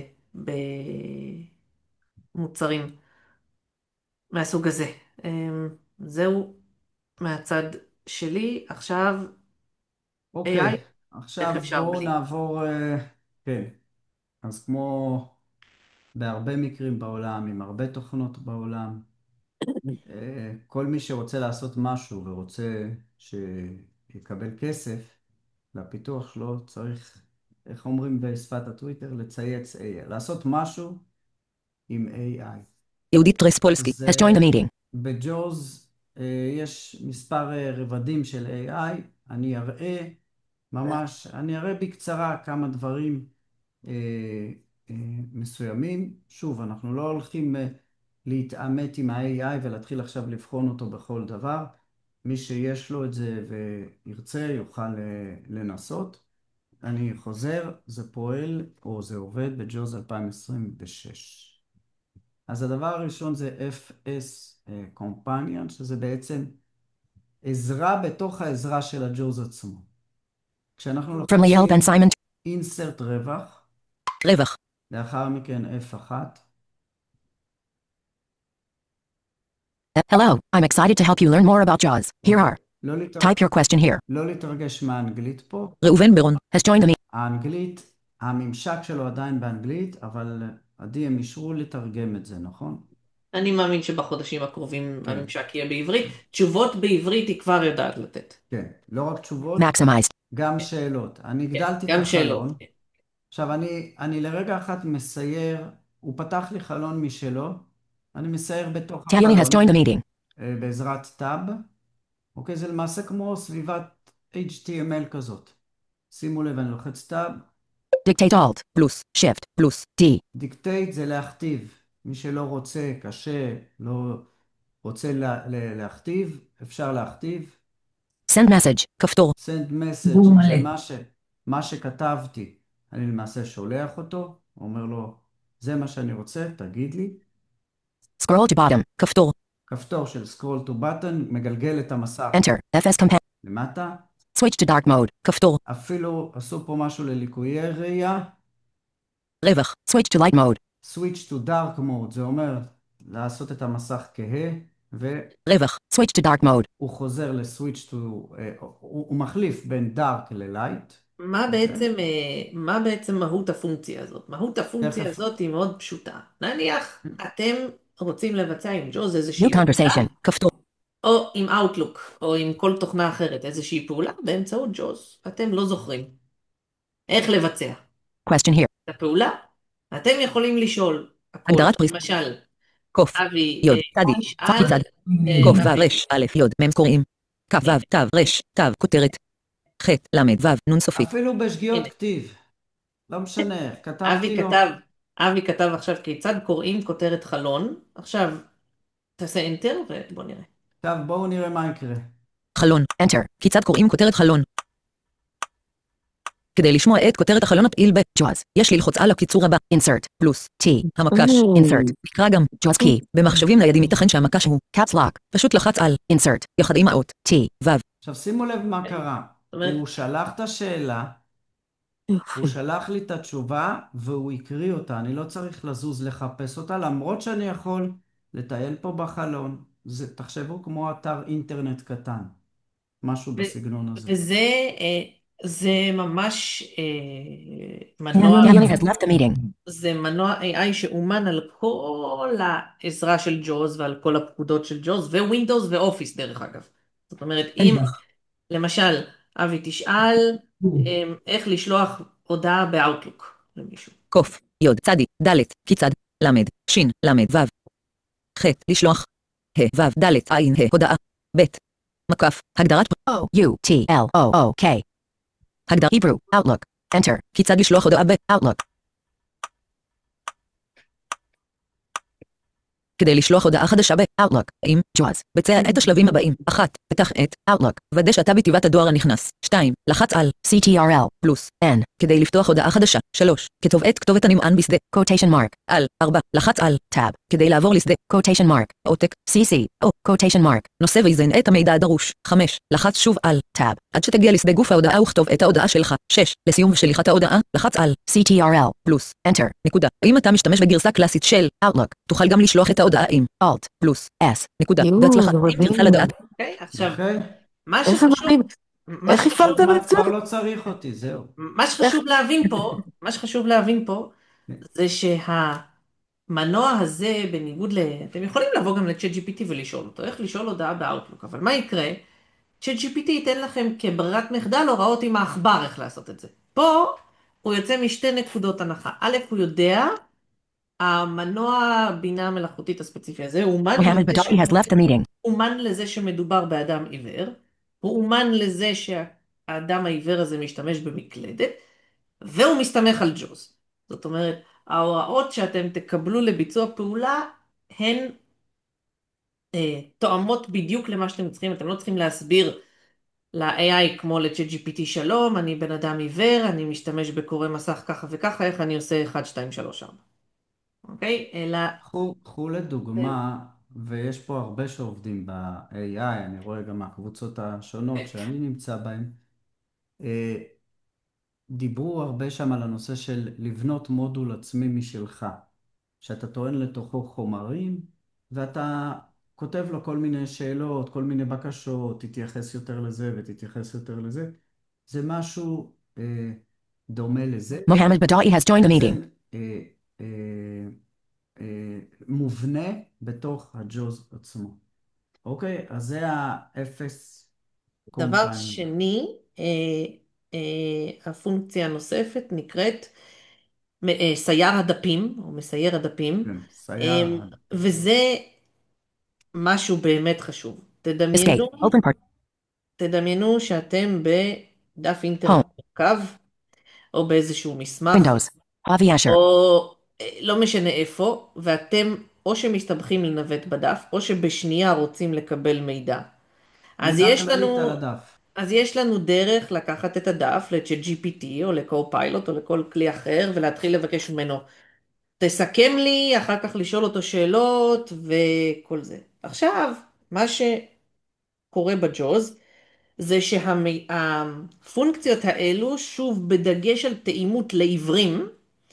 במוצרים מהסוג הזה. זהו מהצד שלי. עכשיו AI, אוקיי, עכשיו איך אפשר בואו בלי? נעבור, כן, אז כמו בהרבה מקרים בעולם, עם הרבה תוכנות בעולם, כל מי שרוצה לעשות משהו ורוצה שיקבל כסף לפיתוח שלו, צריך, איך אומרים בשפת הטוויטר, לצייץ AI, לעשות משהו עם AI. Judith Trespolsky has joined the meeting. בג'וז יש מספר רבדים של AI, אני אראה בקצרה כמה דברים מסוימים. שוב, אנחנו לא הולכים להתעמת עם ה-AI ולהתחיל עכשיו לבחון אותו בכל דבר. מי שיש לו את זה וירצה יוכל לנסות. אני חוזר, זה פועל או זה עובד בג'וז 2026. אז הדבר הראשון זה FS Companion, שזה בעצם עזרה בתוך העזרה של הג'וז עצמו. כשאנחנו From Liel Van Simon. insert רווח, רווח. לאחר מכן F1. Hello, I'm excited to help you learn more about JAWS. Here are. לא Type your question here. להתרגש מהאנגלית פה. ראובן ברון has joined the meeting. האנגלית, הממשק שלו עדיין באנגלית, אבל עדי הם אישרו לתרגם את זה, נכון? אני מאמין שבחודשים הקרובים כן. הממשק יהיה בעברית. תשובות בעברית היא כבר יודעת לתת. כן, לא רק תשובות, Maximized. גם שאלות. אני הגדלתי את גם החלון. שאלות. עכשיו, אני לרגע אחד מסייר, הוא פתח לי חלון משלו, אני מסייר בתוך Tally has joined the החלון meeting. בעזרת טאב. אוקיי, זה למעשה כמו סביבת HTML כזאת. שימו לב, אני לוחץ טאב. Dictate Alt, plus, Shift, plus, D. דיקטייט זה להכתיב. מי שלא רוצה, קשה, לא רוצה להכתיב, אפשר להכתיב. Send message. כפתור. send message זה מה שכתבתי, אני למעשה שולח אותו, אומר לו, זה מה שאני רוצה, תגיד לי. Scroll to bottom. כפתור. כפתור של scroll to button מגלגל את המסך Enter. FS companion. למטה. Switch to dark mode. כפתור. אפילו עשו פה משהו לליקויי ראייה. רווח. Switch to light mode. switch to dark mode, זה אומר לעשות את המסך כהה, רווח. Switch to dark mode. והוא חוזר ל-switch to, הוא מחליף בין dark ל-light. מה בעצם מהות הפונקציה הזאת? מהות הפונקציה הזאת היא מאוד פשוטה. נניח אתם רוצים לבצע עם ג'וז איזושהי New conversation. כפתור. או עם Outlook, או עם כל תוכנה אחרת, איזושהי פעולה באמצעות ג'וז. אתם לא זוכרים איך לבצע Question here. את הפעולה. אתם יכולים לשאול הכל. הגדרת פריס. למשל, קוף. אבי, יוד. צדי. נשאל, צד. קוף וו רש. א' יוד. מ' קוראים. כ' וו. תו. רש. תו. כותרת. ח'. למד. וו. נון סופית. אפילו בשגיאות כתיב. לא משנה, כתבתי לו. אבי כתב עכשיו כיצד קוראים כותרת חלון. עכשיו, תעשה אינטר ובוא נראה. עכשיו בואו נראה מה יקרה. חלון. Enter. כיצד קוראים כותרת חלון. כדי לשמוע את כותרת החלון הפעיל בג'וז, יש ללחוץ על הקיצור הבא, insert, פלוס, T, המקש, insert, נקרא גם ג'וז קי, במחשבים ניידים ייתכן שהמקש הוא caps lock, פשוט לחץ על insert, יחד עם האות, T, וו. עכשיו שימו לב מה קרה, הוא שלח את השאלה, הוא שלח לי את התשובה והוא הקריא אותה, אני לא צריך לזוז לחפש אותה, למרות שאני יכול לטייל פה בחלון, תחשבו כמו אתר אינטרנט קטן, משהו בסגנון הזה. זה ממש זה מנוע AI שאומן על כל העזרה של ג'וז ועל כל הפקודות של ג'וז ווינדוס ואופיס דרך אגב. זאת אומרת, אם למשל אבי תשאל איך לשלוח הודעה באוטלוק למישהו. קוף, יוד, צדי, דלת, כיצד, למד, שין, למד, וו. ח' לשלוח, ה, וו, דלת, עין, ה, הודעה, בית, מקף, הגדרת O-U-T-L-O-O-K. הגדר היברו, Outlook, Enter, כיצד לשלוח הודעה ב-Outlook. כדי לשלוח הודעה חדשה ב-Outlook, עם ג'וז, בצע את השלבים הבאים. 1. פתח את Outlook, ודא שאתה בתיבת הדואר הנכנס. 2. לחץ על CTRL פלוס N, כדי לפתוח הודעה חדשה. 3. כתוב את כתובת הנמען בשדה quotation mark. על 4. לחץ על Tab, כדי לעבור לשדה quotation mark, עותק CC, או quotation mark, נושא ויזן את המידע הדרוש. 5. לחץ שוב על Tab, עד שתגיע לשדה גוף ההודעה וכתוב את ההודעה שלך. 6. לסיום שליחת ההודעה, לחץ על CTRL פלוס Enter, נקודה. אם אתה משתמש בגרסה קלאסית של Outlook, תוכל גם לשלוח את ההודעה עם Alt פלוס S, נקודה. בהצלחה, אם תרצה לדעת. עכשיו, איך הפעלתם את זה? כבר לא צריך אותי, זהו. מה שחשוב להבין פה, זה שהמנוע הזה, בניגוד אתם יכולים לבוא גם לצ'אט GPT ולשאול אותו, איך לשאול הודעה באוטלוק, אבל מה יקרה? צ'אט GPT ייתן לכם כברירת מחדל הוראות עם העכבר איך לעשות את זה. פה הוא יוצא משתי נקודות הנחה. א', הוא יודע, המנוע בינה המלאכותית הספציפי הזה, הוא אומן לזה שמדובר באדם עיוור, הוא אומן לזה שהאדם העיוור הזה משתמש במקלדת, והוא מסתמך על ג'וז. זאת אומרת, ההוראות שאתם תקבלו לביצוע פעולה, הן תואמות בדיוק למה שאתם צריכים, אתם לא צריכים להסביר ל-AI כמו ל-ChatGPT שלום, אני בן אדם עיוור, אני משתמש בקורא מסך ככה וככה, איך אני עושה 1, 2, 3, 4. אוקיי? אלא... קחו לדוגמה, ויש פה הרבה שעובדים ב-AI, אני רואה גם מהקבוצות השונות שאני נמצא בהן, דיברו הרבה שם על הנושא של לבנות מודול עצמי משלך, שאתה טוען לתוכו חומרים, ואתה כותב לו כל מיני שאלות, כל מיני בקשות, תתייחס יותר לזה ותתייחס יותר לזה. זה משהו דומה לזה. Mohammed Badawi has joined the meeting. מובנה בתוך הג'וז עצמו. אוקיי, אז זה האפס. דבר שני, הפונקציה הנוספת נקראת סייר הדפים, או מסייר הדפים, וזה משהו באמת חשוב. תדמיינו שאתם בדף אינטרנט מורכב, או באיזשהו מסמך, או לא משנה איפה, ואתם או שמסתבכים לנווט בדף, או שבשנייה רוצים לקבל מידע. אז מידע יש כללית על לנו, הדף. אז יש לנו דרך לקחת את הדף ל-GPT או ל-Copilot או לכל כלי אחר ולהתחיל לבקש ממנו, תסכם לי, אחר כך לשאול אותו שאלות וכל זה. עכשיו, מה שקורה בג'וז זה שהפונקציות האלו, שוב בדגש על תאימות לעיוורים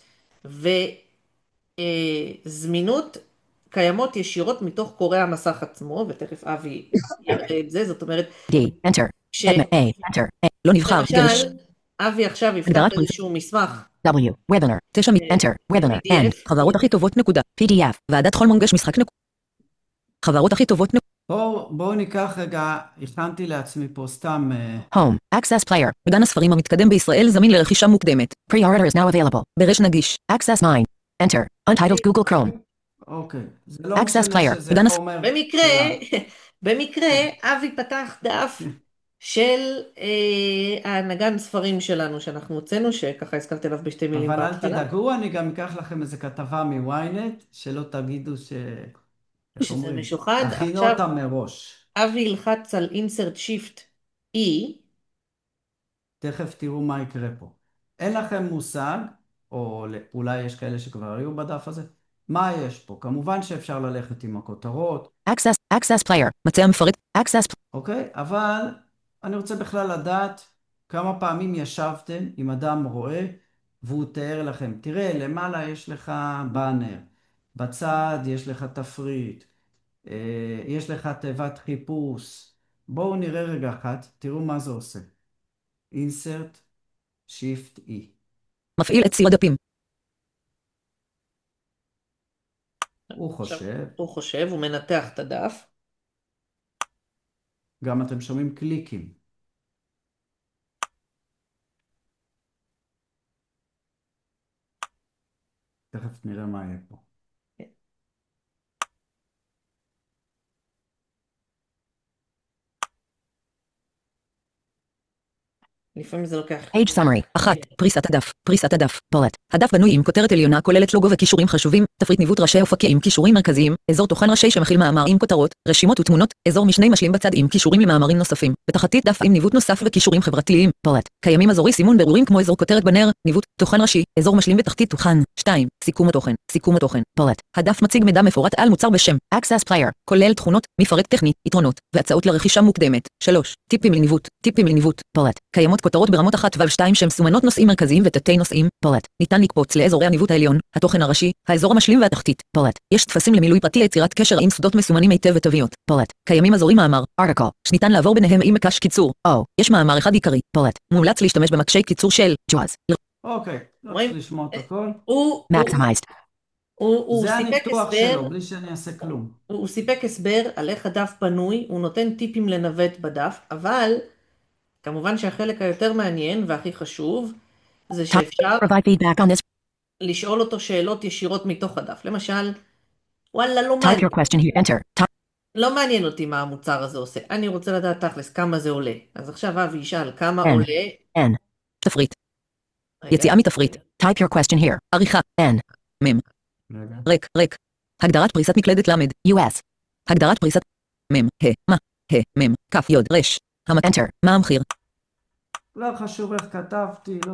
וזמינות, קיימות ישירות מתוך קורא המסך עצמו, ותכף אבי יראה את זה, זאת אומרת, D, Enter, A, Enter, A, לא נבחר, גרש, למשל, אבי עכשיו יפתח הגדרת פריט, איזשהו מסמך W, Webinar, 9 Enter, Webinar, End, PDF, חברות הכי טובות נקודה, PDF, ועדת חול מונגש משחק נקודה, חברות הכי טובות נקודה, בואו ניקח רגע, הכנתי לעצמי פה סתם... Home, Access Player, גן הספרים המתקדם בישראל זמין לרכישה מוקדמת, Pre-order is now available, ברש נגיש, Access Mine, Enter, Untitled Google Chrome, אוקיי, זה לא Access משנה Player, שזה גן חומר במקרה, שלנו. במקרה, אבי פתח דף של הנגן ספרים שלנו שאנחנו הוצאנו, שככה הזכרתי עליו בשתי מילים אבל אל בהתחלה. תדאגו, אני גם אקח לכם איזה כתבה מוויינט, שלא תגידו איך שזה אומרים? משוחד. הכינו עכשיו, אותה מראש. אבי ילחץ על insert shift E, תכף תראו מה יקרה פה. אין לכם מושג, או אולי יש כאלה שכבר היו בדף הזה, מה יש פה? כמובן שאפשר ללכת עם הכותרות, Access Player, מצע המפרט, Access, אוקיי? אבל אני רוצה בכלל לדעת כמה פעמים ישבתם עם אדם רואה והוא תיאר לכם. תראה, למעלה יש לך באנר, בצד יש לך תפריט, יש לך תיבת חיפוש. בואו נראה רגע אחת, תראו מה זה עושה. insert shift E. מפעיל את ציר הדפים, הוא עכשיו, חושב, הוא חושב, הוא מנתח את הדף. גם אתם שומעים קליקים. תכף נראה מה יהיה פה. לפעמים זה לוקח... Page Summary, 1, פריסת הדף, bullet. הדף בנוי עם כותרת עליונה כוללת לוגו וקישורים חשובים, תפריט ניווט ראשי אופקים עם קישורים מרכזיים, אזור תוכן ראשי שמכיל מאמר עם כותרות, רשימות ותמונות, אזור משני משלים בצד עם קישורים למאמרים נוספים, בתחתית דף עם ניווט נוסף וקישורים חברתיים, bullet. קיימים אזורי סימון ברורים כמו אזור כותרת בנר, ניווט, תוכן ראשי, אזור משלים בתחתית תוכן. 2. סיכום התוכן, bullet. הדף מציג מידע מפורט על מוצר בשם Access Player, כולל תכונות, מפרט טכני, יתרונות, והצעות לרכישה מוקדמת. 3. טיפים לניווט, bullet. קיימות כותרות ברמות 1 ו-2 שמסומנות נושאים מרכזיים ותתי נושאים, bullet. ניתן לקפוץ לאזורי הניווט העליון, התוכן הראשי, האזור המשלים והתחתית, bullet. יש טפסים למילוי פרטי יצירת קשר עם שדות מסומנים היטב ותוויות, bullet. קיימים אזורים מאמר, article, שניתן לעבור ביניהם עם מקש קיצור, יש מאמר אחד עיקרי, bullet. מומלץ להשתמש במקשי קיצור של JAWS. אוקיי, לא רואים? צריך לשמוע את הכל. Maximized. הוא זה סיפק הניתוח הסבר, שלו, בלי שאני אעשה כלום. הוא סיפק הסבר על איך הדף בנוי, הוא נותן טיפים לנווט בדף, אבל כמובן שהחלק היותר מעניין והכי חשוב, זה שאפשר Provide feedback on this. לשאול אותו שאלות ישירות מתוך הדף. למשל, וואלה, Type your question here. Enter. לא מעניין אותי מה המוצר הזה עושה, אני רוצה לדעת תכלס כמה זה עולה. אז עכשיו אבי ישאל כמה N. עולה. N. תפריט. רגע. יציאה מתפריט. Type your question here. עריכה. N. מם. רגע. ריק. הגדרת פריסת מקלדת למד. US. הגדרת פריסת מם. מה. מם. כף יוד. רש. Enter. מה המחיר? לא חשוב איך כתבתי, לא.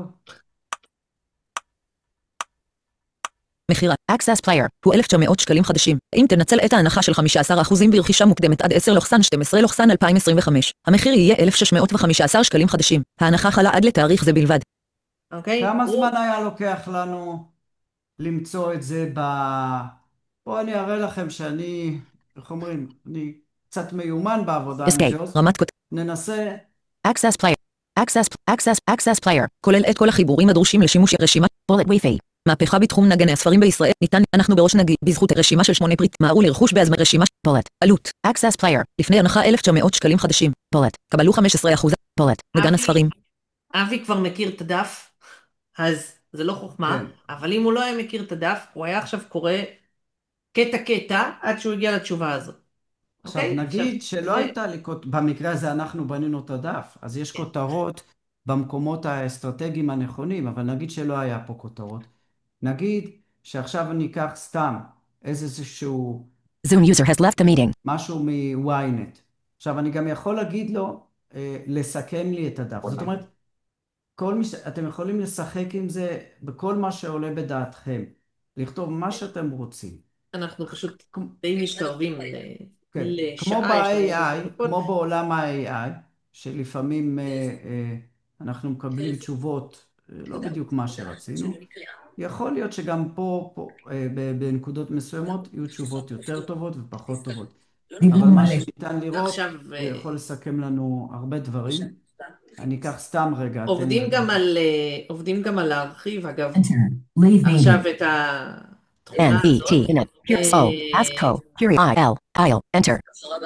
מחירה. Access Player הוא 1,900 שקלים חדשים. אם תנצל את ההנחה של 15% ברכישה מוקדמת עד 10/12/2025, המחיר יהיה 1,615 שקלים חדשים. ההנחה חלה עד לתאריך זה בלבד. אוקיי? כמה זמן היה לוקח לנו למצוא את זה בואו אני אראה לכם שאני, איך אומרים, אני קצת מיומן בעבודה עם Escape. ג'וז. רמת ננסה. Access Player. Access Player כולל את כל החיבורים הדרושים לשימוש רשימת bullet wi-fi. מהפכה בתחום נגני הספרים בישראל ניתן, אנחנו בראש נגיד, בזכות רשימה של 8 פריט, מהרו לרכוש בהזמר רשימה, bullet. עלות, Access Player, לפני הנחה 1,900 שקלים חדשים, bullet. קבלו 15%, bullet. נגן הספרים. אבי כבר מכיר את הדף, אז זה לא חוכמה, כן. אבל אם הוא לא היה מכיר את הדף, הוא היה עכשיו קורא קטע עד שהוא הגיע לתשובה הזאת. עכשיו אוקיי? נגיד שלא הייתה לי, במקרה הזה אנחנו בנינו את הדף, אז יש כותרות במקומות האסטרטגיים הנכונים, אבל נגיד שלא היה פה כותרות. נגיד שעכשיו אני אקח סתם איזשהו Zoom user has left the meeting. משהו מ-ynet. עכשיו, אני גם יכול להגיד לו לסכם לי את הדף. זאת אומרת, אתם יכולים לשחק עם זה בכל מה שעולה בדעתכם. לכתוב מה שאתם רוצים. אנחנו פשוט די מתקרבים כן, לשעה. כמו ב-AI, כמו בעולם ה-AI, שלפעמים אנחנו מקבלים תשובות לא בדיוק מה שרצינו. יכול להיות שגם פה בנקודות מסוימות יהיו תשובות יותר טובות ופחות טובות. אבל מה שניתן לראות, הוא יכול לסכם לנו הרבה דברים. אני אקח סתם רגע. עובדים גם על להרחיב, אגב, עכשיו את התכונה הזאת. Pure O, ASCO, Pure I, L, IL, Enter.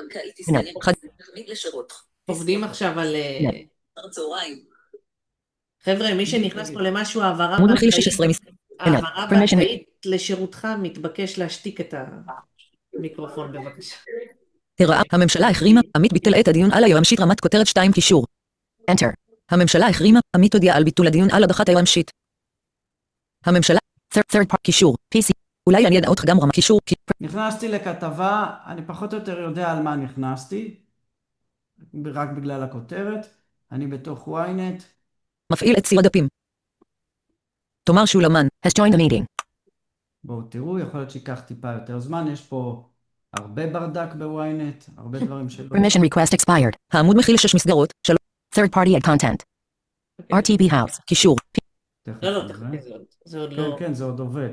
עובדים עכשיו על... חבר'ה, מי שנכנס פה למשהו, העברה עמוד מכיל 16 בנקאית לשירותך, מתבקש להשתיק את המיקרופון, בבקשה. תראה, הממשלה החרימה, עמית ביטל את הדיון על היועמ"שית רמת כותרת 2 קישור. Enter. הממשלה החרימה, עמית הודיע על ביטול הדיון על הדחת היועמ"שית. הממשלה, third part קישור, PC. אולי אני אדע אותך גם רמת קישור. נכנסתי לכתבה, אני פחות או יותר יודע על מה נכנסתי, רק בגלל הכותרת. אני בתוך ynet. מפעיל את ציר הדפים. תומר שולמן, has joined the meeting. בואו תראו, יכול להיות שיקח טיפה יותר זמן, יש פה הרבה ברדק בוויינט, הרבה דברים שלא... Permission request expired. העמוד מכיל 6 מסגרות, 3. third party ad content. RTB house, קישור. לא, זה עוד לא... כן, זה עוד עובד.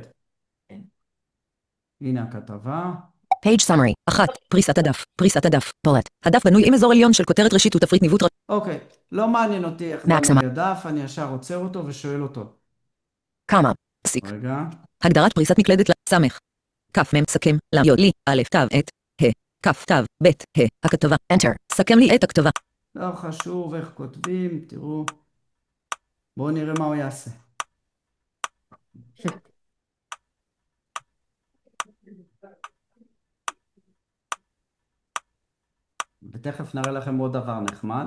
הנה הכתבה. page summary. 1. פריסת הדף. פריסת הדף. bullet. הדף בנוי עם אזור עליון של כותרת ראשית ותפריט ניווט ראשי. אוקיי, לא מעניין אותי איך בנוי הדף, אני ישר עוצר אותו ושואל אותו. כמה? פסיק. רגע. הגדרת פריסת מקלדת סמך. כף מם סכם ליוד לי א' תו את ה כף תו ב' ה הכתבה Enter. סכם לי את הכתבה. לא חשוב איך כותבים, תראו. בואו נראה מה הוא יעשה. ותכף נראה לכם עוד דבר נחמד.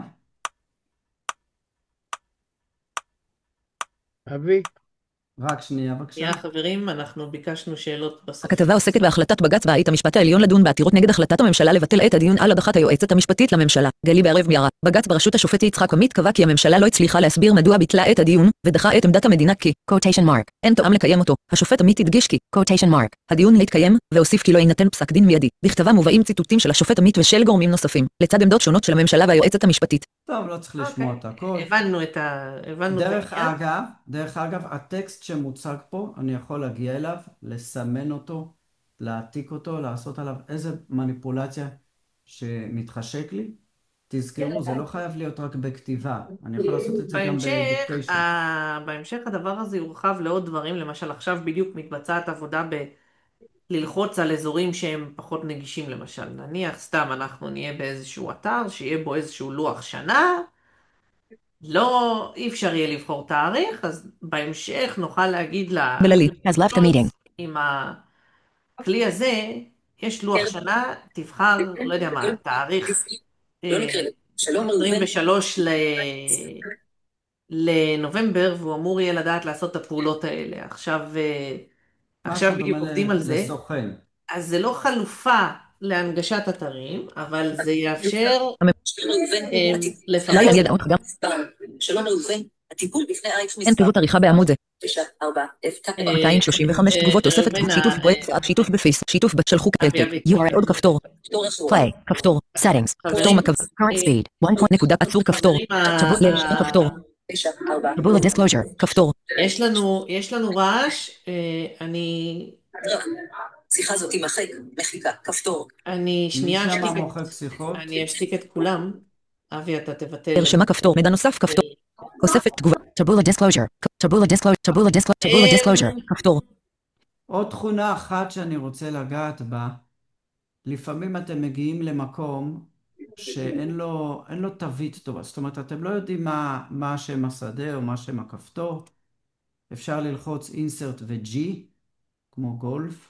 אבי? רק שנייה, בבקשה. יא חברים, אנחנו ביקשנו שאלות בסוף. הכתבה עוסקת בהחלטת בג"ץ בית המשפט העליון לדון בעתירות נגד החלטת הממשלה לבטל את הדיון על הדחת היועצת המשפטית לממשלה. גלי בערב מיארה. בג"ץ בראשות השופט יצחק עמית קבע כי הממשלה לא הצליחה להסביר מדוע ביטלה את הדיון, ודחה את עמדת המדינה כי quotation mark אין טעם לקיים אותו. השופט עמית הדגיש כי quotation mark הדיון להתקיים, והוסיף כי לא יינתן פסק דין מיידי. בכתבה מובאים ציטוטים של השופט עמית ושל גורמים נוספים, לצד עמדות שונות של הממשלה והיועצת המשפטית. טוב, לא צריך לשמוע את הכל. הבנו דרך אגב, הטקסט שמוצג פה, אני יכול להגיע אליו, לסמן אותו, להעתיק אותו, לעשות עליו איזה מניפולציה שמתחשק לי. תזכרו, זה לא חייב להיות רק בכתיבה, אני יכול לעשות את זה גם בדיקטיישן. בהמשך הדבר הזה יורחב לעוד דברים, למשל עכשיו בדיוק מתבצעת עבודה ללחוץ על אזורים שהם פחות נגישים, למשל נניח סתם אנחנו נהיה באיזשהו אתר שיהיה בו איזשהו לוח שנה, לא, אי אפשר יהיה לבחור תאריך, אז בהמשך נוכל להגיד לה, עם הכלי הזה, יש לוח שנה, תבחר, לא יודע מה, תאריך 23 לנובמבר, והוא אמור יהיה לדעת לעשות את הפעולות האלה. עכשיו בדיוק עובדים על זה. אז זה לא חלופה להנגשת אתרים, אבל זה יאפשר לפרט. שלום ראובן, הטיפול בפני אייפ אין פירוט עריכה בעמוד זה. 235 תגובות תוספת שיתוף פרויקט שיתוף בפייס שיתוף בשלחו קלטת URL עוד כפתור play כפתור settings כפתור מקו current speed 1 נקודה עצור כפתור כפתור bullet disclosure כפתור. יש לנו רעש, אני שיחה זאת תימחק, מחיקה, כפתור. אני אשתיק את כולם. אבי, אתה תבטל. הרשמה כפתור, מידע נוסף כפתור. אוספת תגובה, טבולה דיסקלוז'ר, טבולה דיסקלוז'ר, כפתור. עוד תכונה אחת שאני רוצה לגעת בה, לפעמים אתם מגיעים למקום שאין לו תווית טובה, זאת אומרת אתם לא יודעים מה שם השדה או מה שם הכפתור, אפשר ללחוץ insert ו-G, כמו גולף.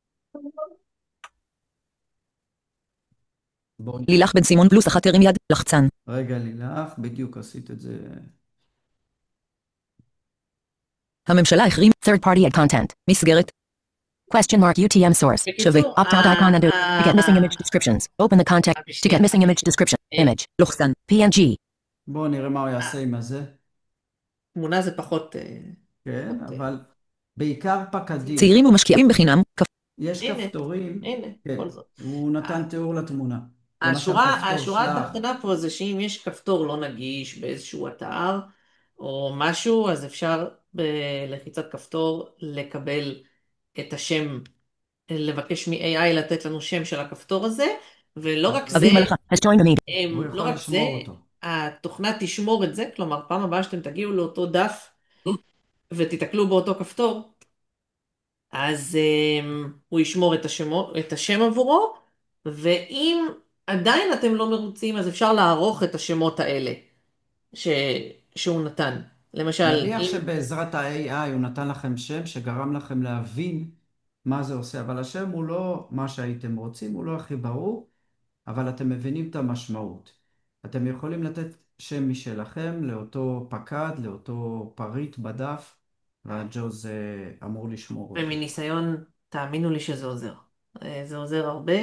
לילך בן סימון פלוס אחת הרים יד, לחצן. רגע לילך, בדיוק עשית את זה. הממשלה החרים third party ad content, מסגרת. Question mark UTM source. שווה. בקיצור, Opt out icon under. To get missing image descriptions. Open the contact. To get missing image description. Image. לוחסן. PNG. בואו נראה מה הוא יעשה עם הזה. תמונה זה פחות... כן, אבל בעיקר פקדים. צעירים ומשקיעים בחינם. יש הנה, כפתורים. הנה, כן, כל זאת. הוא נתן תיאור לתמונה. למשל השורה כפתור שלח. התחתונה פה זה שאם יש כפתור לא נגיש באיזשהו אתר או משהו, אז אפשר בלחיצת כפתור לקבל את השם, לבקש מ-AI לתת לנו שם של הכפתור הזה, ולא רק זה, אביב מלאכה. Has joined the meeting. הוא לא יכול רק זה, לשמור אותו. התוכנה תשמור את זה, כלומר פעם הבאה שאתם תגיעו לאותו דף ותתקלו באותו כפתור, אז הוא ישמור את השם עבורו, ואם עדיין אתם לא מרוצים, אז אפשר לערוך את השמות האלה ש... שהוא נתן. למשל, נניח אם... שבעזרת ה-AI הוא נתן לכם שם שגרם לכם להבין מה זה עושה, אבל השם הוא לא מה שהייתם רוצים, הוא לא הכי ברור, אבל אתם מבינים את המשמעות. אתם יכולים לתת שם משלכם לאותו פקד, לאותו פריט בדף, והג'וז אמור לשמור אותו. ומניסיון, תאמינו לי שזה עוזר. זה עוזר הרבה,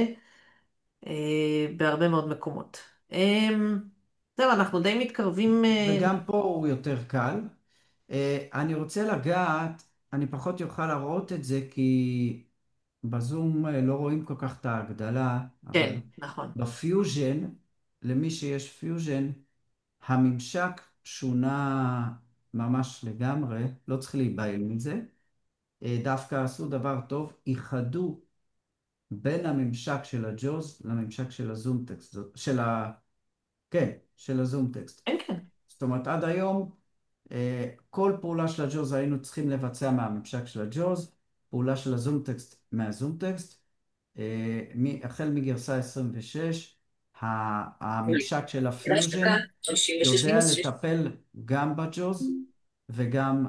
בהרבה מאוד מקומות. זהו, אנחנו די מתקרבים... וגם פה הוא יותר קל. אני רוצה לגעת, אני פחות יוכל להראות את זה כי בזום לא רואים כל כך את ההגדלה, אבל כן, נכון. בפיוז'ן, למי שיש פיוז'ן, הממשק שונה ממש לגמרי, לא צריך להיבהל מזה. דווקא עשו דבר טוב, איחדו בין הממשק של הג'וז לממשק של הזום טקסט, כן, של הזום טקסט. כן, כן. זאת אומרת, עד היום, כל פעולה של הג'וז היינו צריכים לבצע מהממשק של הג'וז, פעולה של הזום טקסט מהזום טקסט. החל מגרסה 26, הממשק של הפיוז'ן יודע לטפל גם בג'וז וגם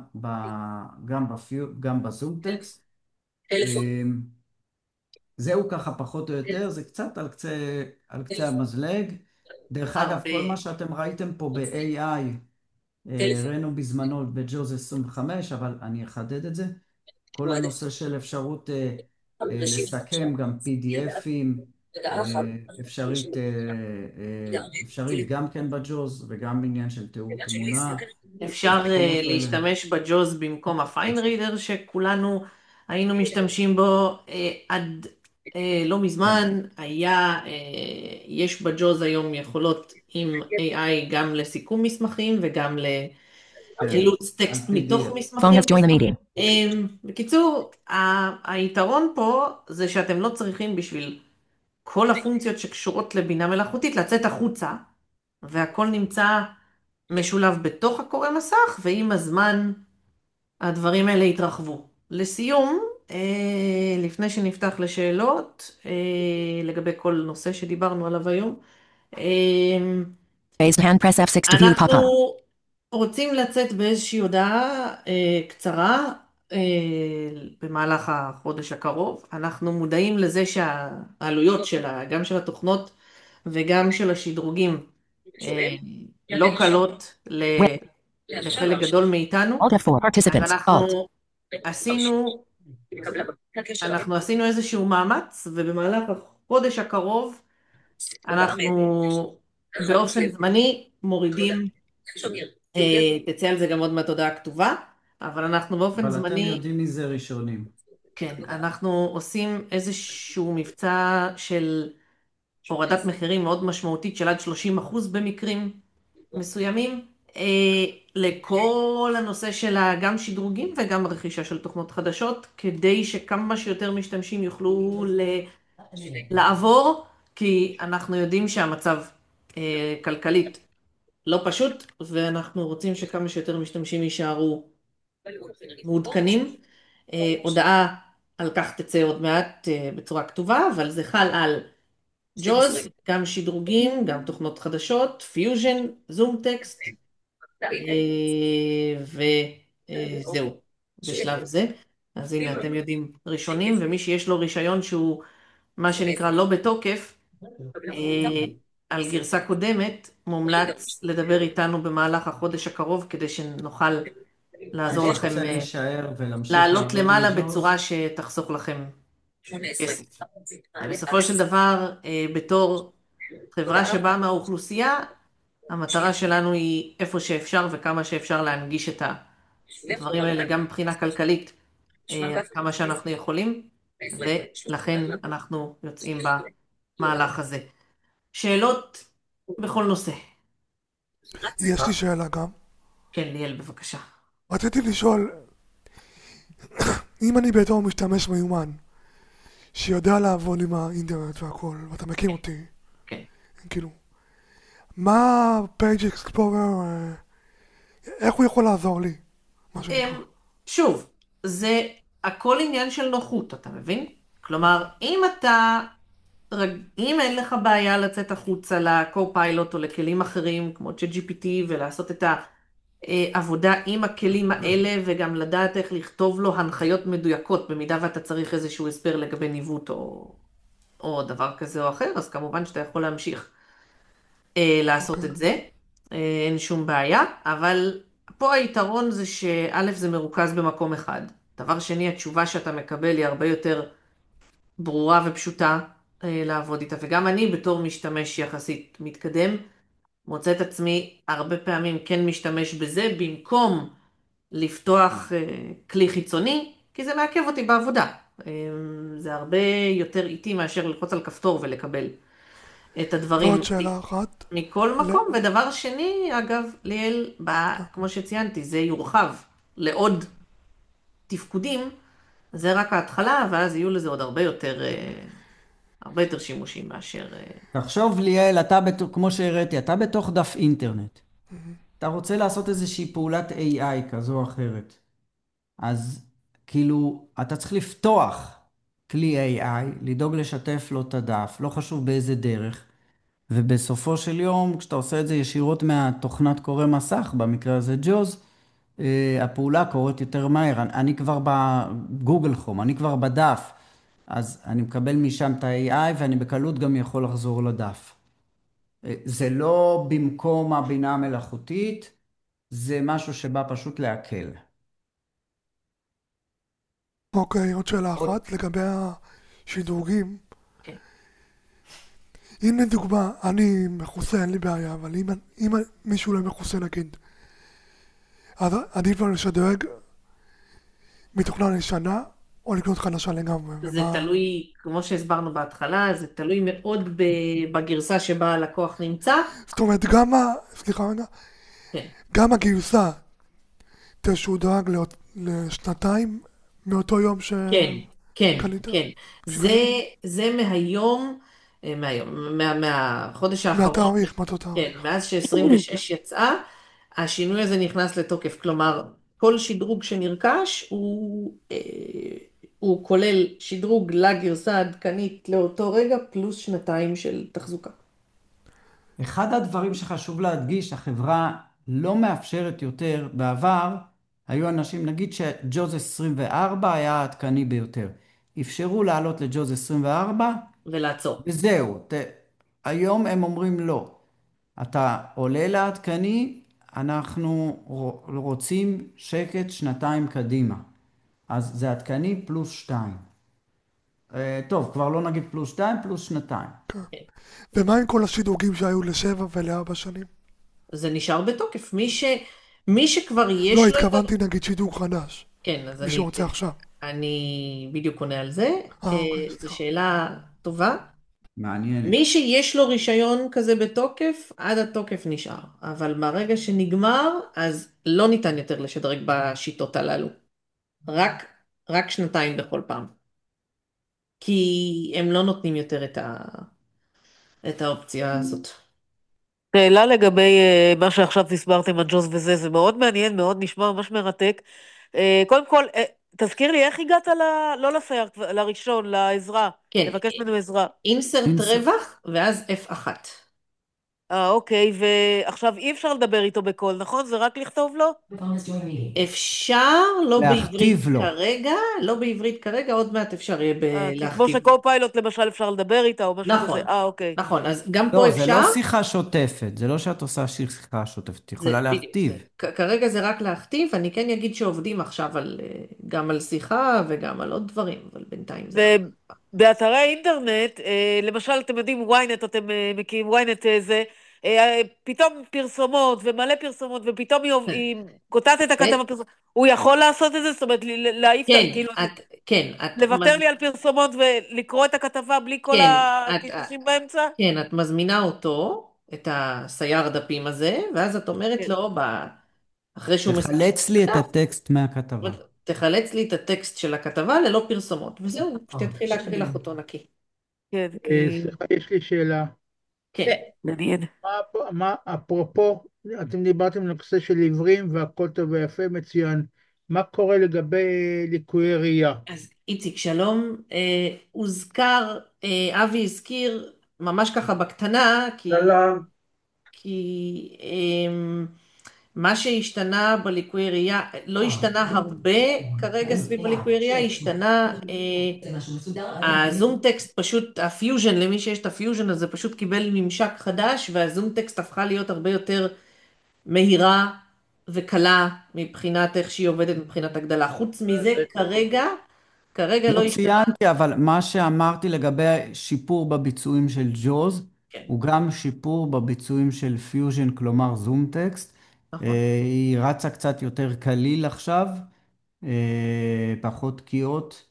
גם בזום טקסט. זהו ככה פחות או יותר, זה קצת על קצה המזלג. דרך אגב, כל מה שאתם ראיתם פה ב-AI, ראינו בזמנו בג'וז 25, אבל אני אחדד את זה. כל הנושא של אפשרות לסכם גם PDFים, אפשרית גם כן בג'וז וגם בעניין של תיאור תמונה. אפשר להשתמש בג'וז במקום הפיין רידר שכולנו היינו משתמשים בו עד לא מזמן. יש בג'וז היום יכולות עם AI גם לסיכום מסמכים וגם לחילוץ טקסט מתוך Phone מסמכים. has joined the meeting. בקיצור, היתרון פה זה שאתם לא צריכים בשביל כל הפונקציות שקשורות לבינה מלאכותית לצאת החוצה, והכל נמצא משולב בתוך הקורא מסך, ועם הזמן הדברים האלה יתרחבו. לסיום, לפני שנפתח לשאלות, לגבי כל נושא שדיברנו עליו היום, Raised hand press F6 to view pop-up. אנחנו רוצים לצאת באיזושהי הודעה קצרה במהלך החודש הקרוב. אנחנו מודעים לזה שהעלויות גם של התוכנות וגם של השדרוגים לא קלות לחלק גדול מאיתנו. Alt F4 participants. אז Alt. אנחנו עשינו איזשהו מאמץ, ובמהלך החודש הקרוב אנחנו באופן זמני מורידים, תצא על זה גם עוד מהתודעה הכתובה, אבל אנחנו באופן אבל זמני... אתם יודעים מזה ראשונים. כן, אנחנו עושים איזשהו מבצע של הורדת מחירים מאוד משמעותית של עד 30% במקרים מסוימים, לכל הנושא של גם שדרוגים וגם רכישה של תוכנות חדשות, כדי שכמה שיותר משתמשים יוכלו לעבור, כי אנחנו יודעים שהמצב כלכלית לא פשוט, ואנחנו רוצים שכמה שיותר משתמשים יישארו מעודכנים. הודעה על כך תצא עוד מעט בצורה כתובה, אבל זה חל על ג'וז, גם שדרוגים, גם תוכנות חדשות, פיוז'ן, זום טקסט, וזהו, בשלב זה. אז הנה אתם יודעים ראשונים, ומי שיש לו רישיון שהוא מה שנקרא לא בתוקף, על גרסה קודמת, מומלץ לדבר איתנו במהלך החודש הקרוב, כדי שנוכל לעזור אני לכם רוצה להישאר ולהמשיך לעלות לעבוד עם למעלה ג'וז. בצורה שתחסוך לכם כסף. בסופו של דבר, בתור חברה שבאה מהאוכלוסייה, המטרה שלנו היא איפה שאפשר וכמה שאפשר להנגיש את הדברים האלה, גם מבחינה כלכלית, עד כמה שאנחנו יכולים, ולכן אנחנו יוצאים במהלך הזה. שאלות בכל נושא. יש לי שאלה גם. כן, ליאל, בבקשה. רציתי לשאול, אם אני בתור משתמש מיומן, שיודע לעבוד עם האינטרנט והכל, ואתה מכיר אותי, כן. כאילו, מה פייג' אקספלורר, איך הוא יכול לעזור לי? מה שנקרא. שוב, זה הכל עניין של נוחות, אתה מבין? כלומר, אם אין לך בעיה לצאת החוצה לקו-פיילוט או לכלים אחרים כמו ChatGPT ולעשות את העבודה עם הכלים האלה וגם לדעת איך לכתוב לו הנחיות מדויקות במידה ואתה צריך איזשהו הסבר לגבי ניווט או דבר כזה או אחר, אז כמובן שאתה יכול להמשיך לעשות את זה, אין שום בעיה, אבל פה היתרון זה שא' זה מרוכז במקום אחד. דבר שני, התשובה שאתה מקבל היא הרבה יותר ברורה ופשוטה לעבוד איתה, וגם אני בתור משתמש יחסית מתקדם, מוצא את עצמי הרבה פעמים כן משתמש בזה במקום לפתוח כלי חיצוני, כי זה מעכב אותי בעבודה. זה הרבה יותר איטי מאשר ללחוץ על כפתור ולקבל את הדברים ועוד שאלה אחת. מכל מקום. ודבר שני, אגב, ליאל, כמו שציינתי, זה יורחב לעוד תפקודים, זה רק ההתחלה, ואז יהיו לזה עוד הרבה יותר שימושים מאשר... תחשוב ליאל, כמו שהראיתי, אתה בתוך דף אינטרנט. אתה רוצה לעשות איזושהי פעולת AI כזו או אחרת. אז כאילו, אתה צריך לפתוח כלי AI, לדאוג לשתף לו את הדף, לא חשוב באיזה דרך. ובסופו של יום, כשאתה עושה את זה ישירות מהתוכנת קורא מסך, במקרה הזה ג'וז, הפעולה קורית יותר מהר. אני כבר בגוגל כרום, אני כבר בדף, אז אני מקבל משם את ה-AI ואני בקלות גם יכול לחזור לדף. זה לא במקום הבינה המלאכותית, זה משהו שבא פשוט להקל. אוקיי, עוד שאלה אחת לגבי השדרוגים. כן. אם לדוגמה, אני מכוסה, אין לי בעיה, אבל אם מישהו לא מכוסה נגיד, אז עדיף לו לשדרג מתוכנן לשנה, או לקנות חדשה לגמרי. זה תלוי, כמו שהסברנו בהתחלה, זה תלוי מאוד בגרסה שבה הלקוח נמצא. זאת אומרת, סליחה רגע, כן. גם הגרסה תשודרג לשנתיים מאותו יום כן, כן, שקנית? כן. זה מהחודש האחרון. מהתאריך, מאותו תאריך. כן, מאז ש-26 יצאה, השינוי הזה נכנס לתוקף. כלומר, כל שדרוג שנרכש הוא כולל שדרוג לגרסה העדכנית לאותו רגע, פלוס שנתיים של תחזוקה. אחד הדברים שחשוב להדגיש, החברה לא מאפשרת יותר. בעבר היו אנשים, נגיד שג'וז 24 היה העדכני ביותר. אפשרו לעלות לג'וז 24 ולעצור. וזהו. היום הם אומרים לא. אתה עולה לעדכני, אנחנו רוצים שקט שנתיים קדימה. אז זה עדכני פלוס 2. טוב, כבר לא נגיד פלוס 2, פלוס שנתיים. ומה עם כל השדרוגים שהיו ל7 ול4 שנים? זה נשאר בתוקף. מי שכבר יש לא, לו... התכוונתי נגיד שידרוג חדש. כן, אז מי שרוצה עכשיו. אני בדיוק עונה על זה. זו שאלה טובה. מעניין. מי שיש לו רישיון כזה בתוקף, עד התוקף נשאר. אבל ברגע שנגמר, אז לא ניתן יותר לשדרג בשיטות הללו. רק שנתיים בכל פעם. כי הם לא נותנים יותר את האופציה הזאת. שאלה לגבי מה שעכשיו הסברתם על ג'וז וזה, זה מאוד מעניין, מאוד נשמע ממש מרתק. קודם כל, תזכיר לי איך הגעת לא לסייר, לראשון, לעזרה, כן. לבקש ממנו עזרה. אינסרט רווח, ואז F1. אוקיי, ועכשיו אי אפשר לדבר איתו בקול, נכון? זה רק לכתוב לו? אפשר, לא בעברית להכתיב לו. כרגע, לא בעברית כרגע, עוד מעט אפשר יהיה כי כמו להכתיב. שקו-פיילוט למשל אפשר לדבר איתה או משהו נכון, כזה. אוקיי. נכון, אז גם פה לא, זה אפשר, לא שיחה שוטפת, זה לא שאת עושה שיחה שוטפת, את זה, יכולה בדיוק, להכתיב. כרגע זה רק להכתיב, אני כן אגיד שעובדים עכשיו גם על שיחה וגם על עוד דברים, אבל בינתיים זה רק... ובאתרי אינטרנט, למשל, אתם יודעים, ynet, אתם מכירים ynet זה, פתאום פרסומות ומלא פרסומות, ופתאום היא קוטעת את הכתב הפרסומות. הוא יכול לעשות את זה? זאת אומרת, להעיף, כן, כאילו, כן, לוותר לי על פרסומות ולקרוא את הכתבה בלי כל כן, הקשקושים באמצע? כן, את מזמינה אותו, את הסייר דפים הזה, ואז את אומרת כן. לו, אחרי שהוא מסיים, תחלץ לי את הטקסט מהכתבה. תחלץ לי את הטקסט של הכתבה ללא פרסומות, וזהו, שתתחיל להקריא לך אותו נקי. כן, כי... סליחה, יש לי שאלה. כן. מעניין. אפרופו, אתם דיברתם על נושא של עיוורים והכל טוב ויפה, מצוין. מה קורה לגבי ליקויי ראייה? אז איציק, שלום. הוזכר, אבי הזכיר, ממש ככה בקטנה, שלום. כי מה שהשתנה בליקוי ראייה, לא השתנה הרבה כרגע סביב הליקוי ראייה, השתנה הזום טקסט פשוט, הפיוז'ן, למי שיש את הפיוז'ן הזה, פשוט קיבל ממשק חדש, והזום טקסט הפכה להיות הרבה יותר מהירה וקלה מבחינת איך שהיא עובדת מבחינת הגדלה. חוץ מזה, כרגע לא לא השתנה. ציינתי, אבל מה שאמרתי לגבי שיפור בביצועים של ג'וז, כן, הוא גם שיפור בביצועים של פיוז'ן, כלומר זום טקסט. נכון. היא רצה קצת יותר קליל עכשיו, פחות תקיעות.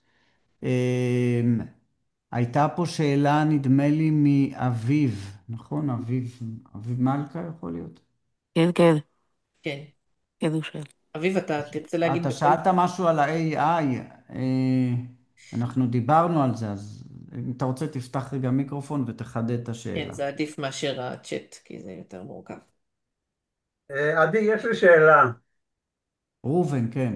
הייתה פה שאלה, נדמה לי, מאביב, נכון? אביב מלכה יכול להיות? כן, כן, כן. כן, הוא שואל. אביב, אתה תרצה להגיד אתה בכל... שאלת משהו על ה-AI, אנחנו דיברנו על זה, אז אם אתה רוצה תפתח רגע מיקרופון ותחדד את כן, השאלה. זה עדיף מאשר הצ'אט, כי זה יותר מורכב. עדי, יש לי שאלה. ראובן, כן.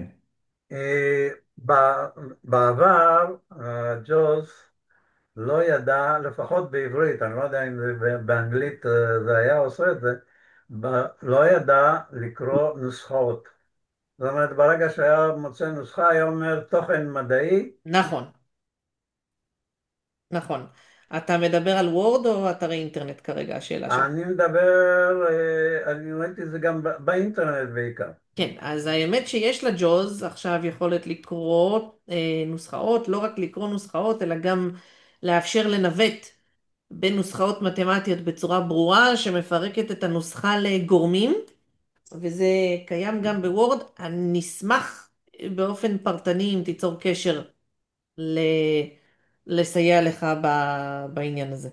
בעבר, ג'וז לא ידע, לפחות בעברית, אני לא יודע אם באנגלית זה היה עושה את זה, לא ידע לקרוא נוסחאות. זאת אומרת, ברגע שהיה מוצא נוסחה, היה אומר תוכן מדעי. נכון, נכון. אתה מדבר על וורד או אתרי אינטרנט כרגע, השאלה שלך? אני מדבר, אני ראיתי את זה גם באינטרנט בעיקר. כן, אז האמת שיש לג'וז עכשיו יכולת לקרוא נוסחאות, לא רק לקרוא נוסחאות, אלא גם לאפשר לנווט בין נוסחאות מתמטיות בצורה ברורה, שמפרקת את הנוסחה לגורמים, וזה קיים גם בוורד. אני אשמח באופן פרטני אם תיצור קשר ל... לסייע לך בעניין הזה.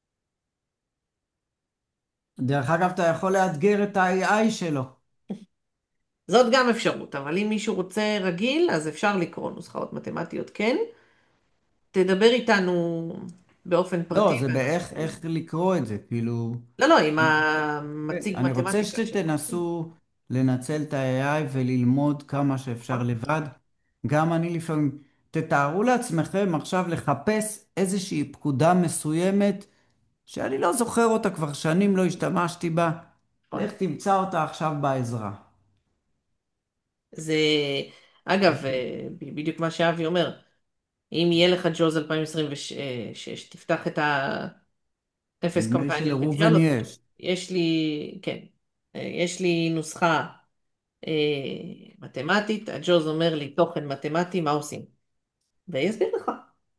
דרך אגב, אתה יכול לאתגר את ה-AI שלו. זאת גם אפשרות, אבל אם מישהו רוצה רגיל, אז אפשר לקרוא נוסחאות מתמטיות, כן. תדבר איתנו באופן לא, פרטי. זה איך לקרוא את זה, כאילו... לא, לא, עם המציג אני רוצה מתמטיקה שלו. שתנסו לנצל את ה-AI וללמוד כמה שאפשר לבד. גם אני לפעמים... תתארו לעצמכם עכשיו לחפש איזושהי פקודה מסוימת שאני לא זוכר אותה, כבר שנים לא השתמשתי בה. לך תמצא אותה עכשיו בעזרה. זה, אגב, בדיוק מה שאבי אומר, אם יהיה לך ג'וז 2026, תפתח את האפס נדמה לי קמפיינר ותשאל שלראובן אותו. יש. יש לי, כן, יש לי נוסחה אה, מתמטית, הג'וז אומר לי תוכן מתמטי, מה עושים? ויסביר לך.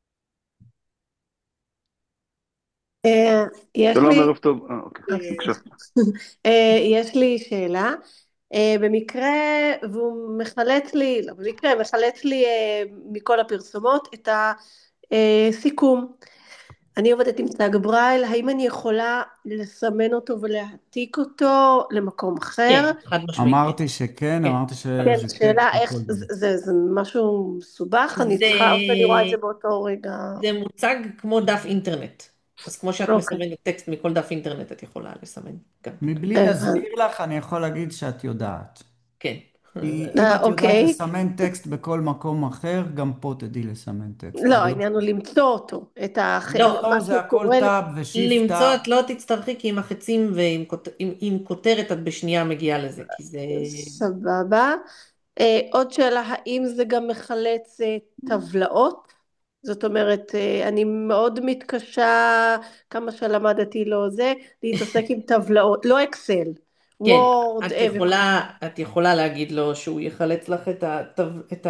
יש שלום, לי, ערב טוב. אוקיי, בבקשה. יש לי שאלה. במקרה, והוא מחלץ לי, לא, במקרה מחלץ לי מכל הפרסומות את הסיכום. אני עובדת עם תג ברייל, האם אני יכולה לסמן אותו ולהעתיק אותו למקום אחר? כן, חד משמעית. אמרתי שכן, כן. אמרתי כן, שזה שאלה איך, הכל דבר. זה משהו מסובך, אני צריכה, או שאני רואה את זה באותו רגע. זה מוצג כמו דף אינטרנט. אז כמו שאת אוקיי. מסמנת טקסט מכל דף אינטרנט, את יכולה לסמן גם. מבלי להסביר לך, אני יכול להגיד שאת יודעת. כן. כי אם את יודעת אוקיי. לסמן טקסט בכל מקום אחר, גם פה תדעי לסמן טקסט. לא, זה לא... העניין הוא למצוא אותו, לא, מה לא, זה שהוא הכל קורא. טאב ושיפט למצוא טאב. את לא תצטרכי, כי עם החצים ועם עם כותרת את בשנייה מגיעה לזה, כי זה... סבבה. עוד שאלה, האם זה גם מחלץ טבלאות? זאת אומרת, אני מאוד מתקשה, כמה שלמדתי לא זה, להתעסק עם טבלאות, לא אקסל, כן, וורד, את יכולה להגיד לו שהוא יחלץ לך את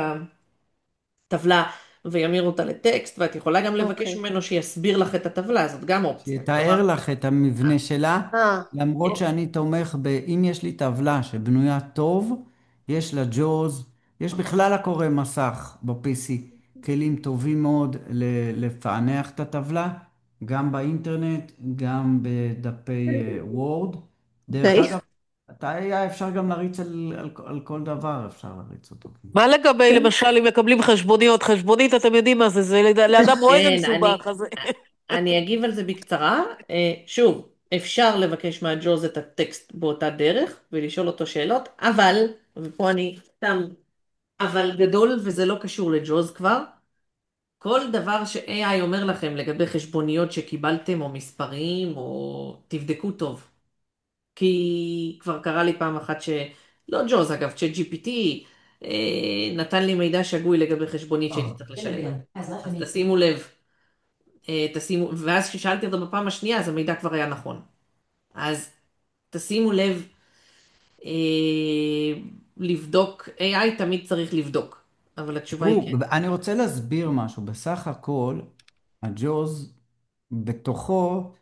הטבלה וימיר אותה לטקסט, ואת יכולה גם לבקש אוקיי. ממנו שיסביר לך את הטבלה, זאת גם אופציה. שיתאר כלומר, לך את המבנה שלה, למרות כן, שאני תומך אם יש לי טבלה שבנויה טוב, יש לה ג'וז, יש בכלל הקורא מסך ב-PC, כלים טובים מאוד לפענח את הטבלה, גם באינטרנט, גם בדפי וורד. דרך אוקיי. אגב, את ה-AI אפשר גם להריץ על כל דבר, אפשר להריץ אותו. מה לגבי, למשל, אם מקבלים חשבוניות? חשבונית, אתם יודעים מה זה, זה לאדם רואה זה כן, מסובך, אז... אני אגיב על זה בקצרה. שוב, אפשר לבקש מהג'וז את הטקסט באותה דרך ולשאול אותו שאלות, אבל, ופה אני סתם, אבל גדול וזה לא קשור לג'וז כבר, כל דבר ש-AI אומר לכם לגבי חשבוניות שקיבלתם או מספרים, או תבדקו טוב. כי כבר קרה לי פעם אחת לא ג'וז אגב, צ'אט GPT נתן לי מידע שגוי לגבי חשבונית שהייתי צריך לשלם. אז תשימו לב. ואז כששאלתי אותו בפעם השנייה, אז המידע כבר היה נכון. אז תשימו לב, אה, לבדוק, AI תמיד צריך לבדוק, אבל התשובה היא תראו, כן. אני רוצה להסביר משהו. בסך הכל, הג'וז בתוכו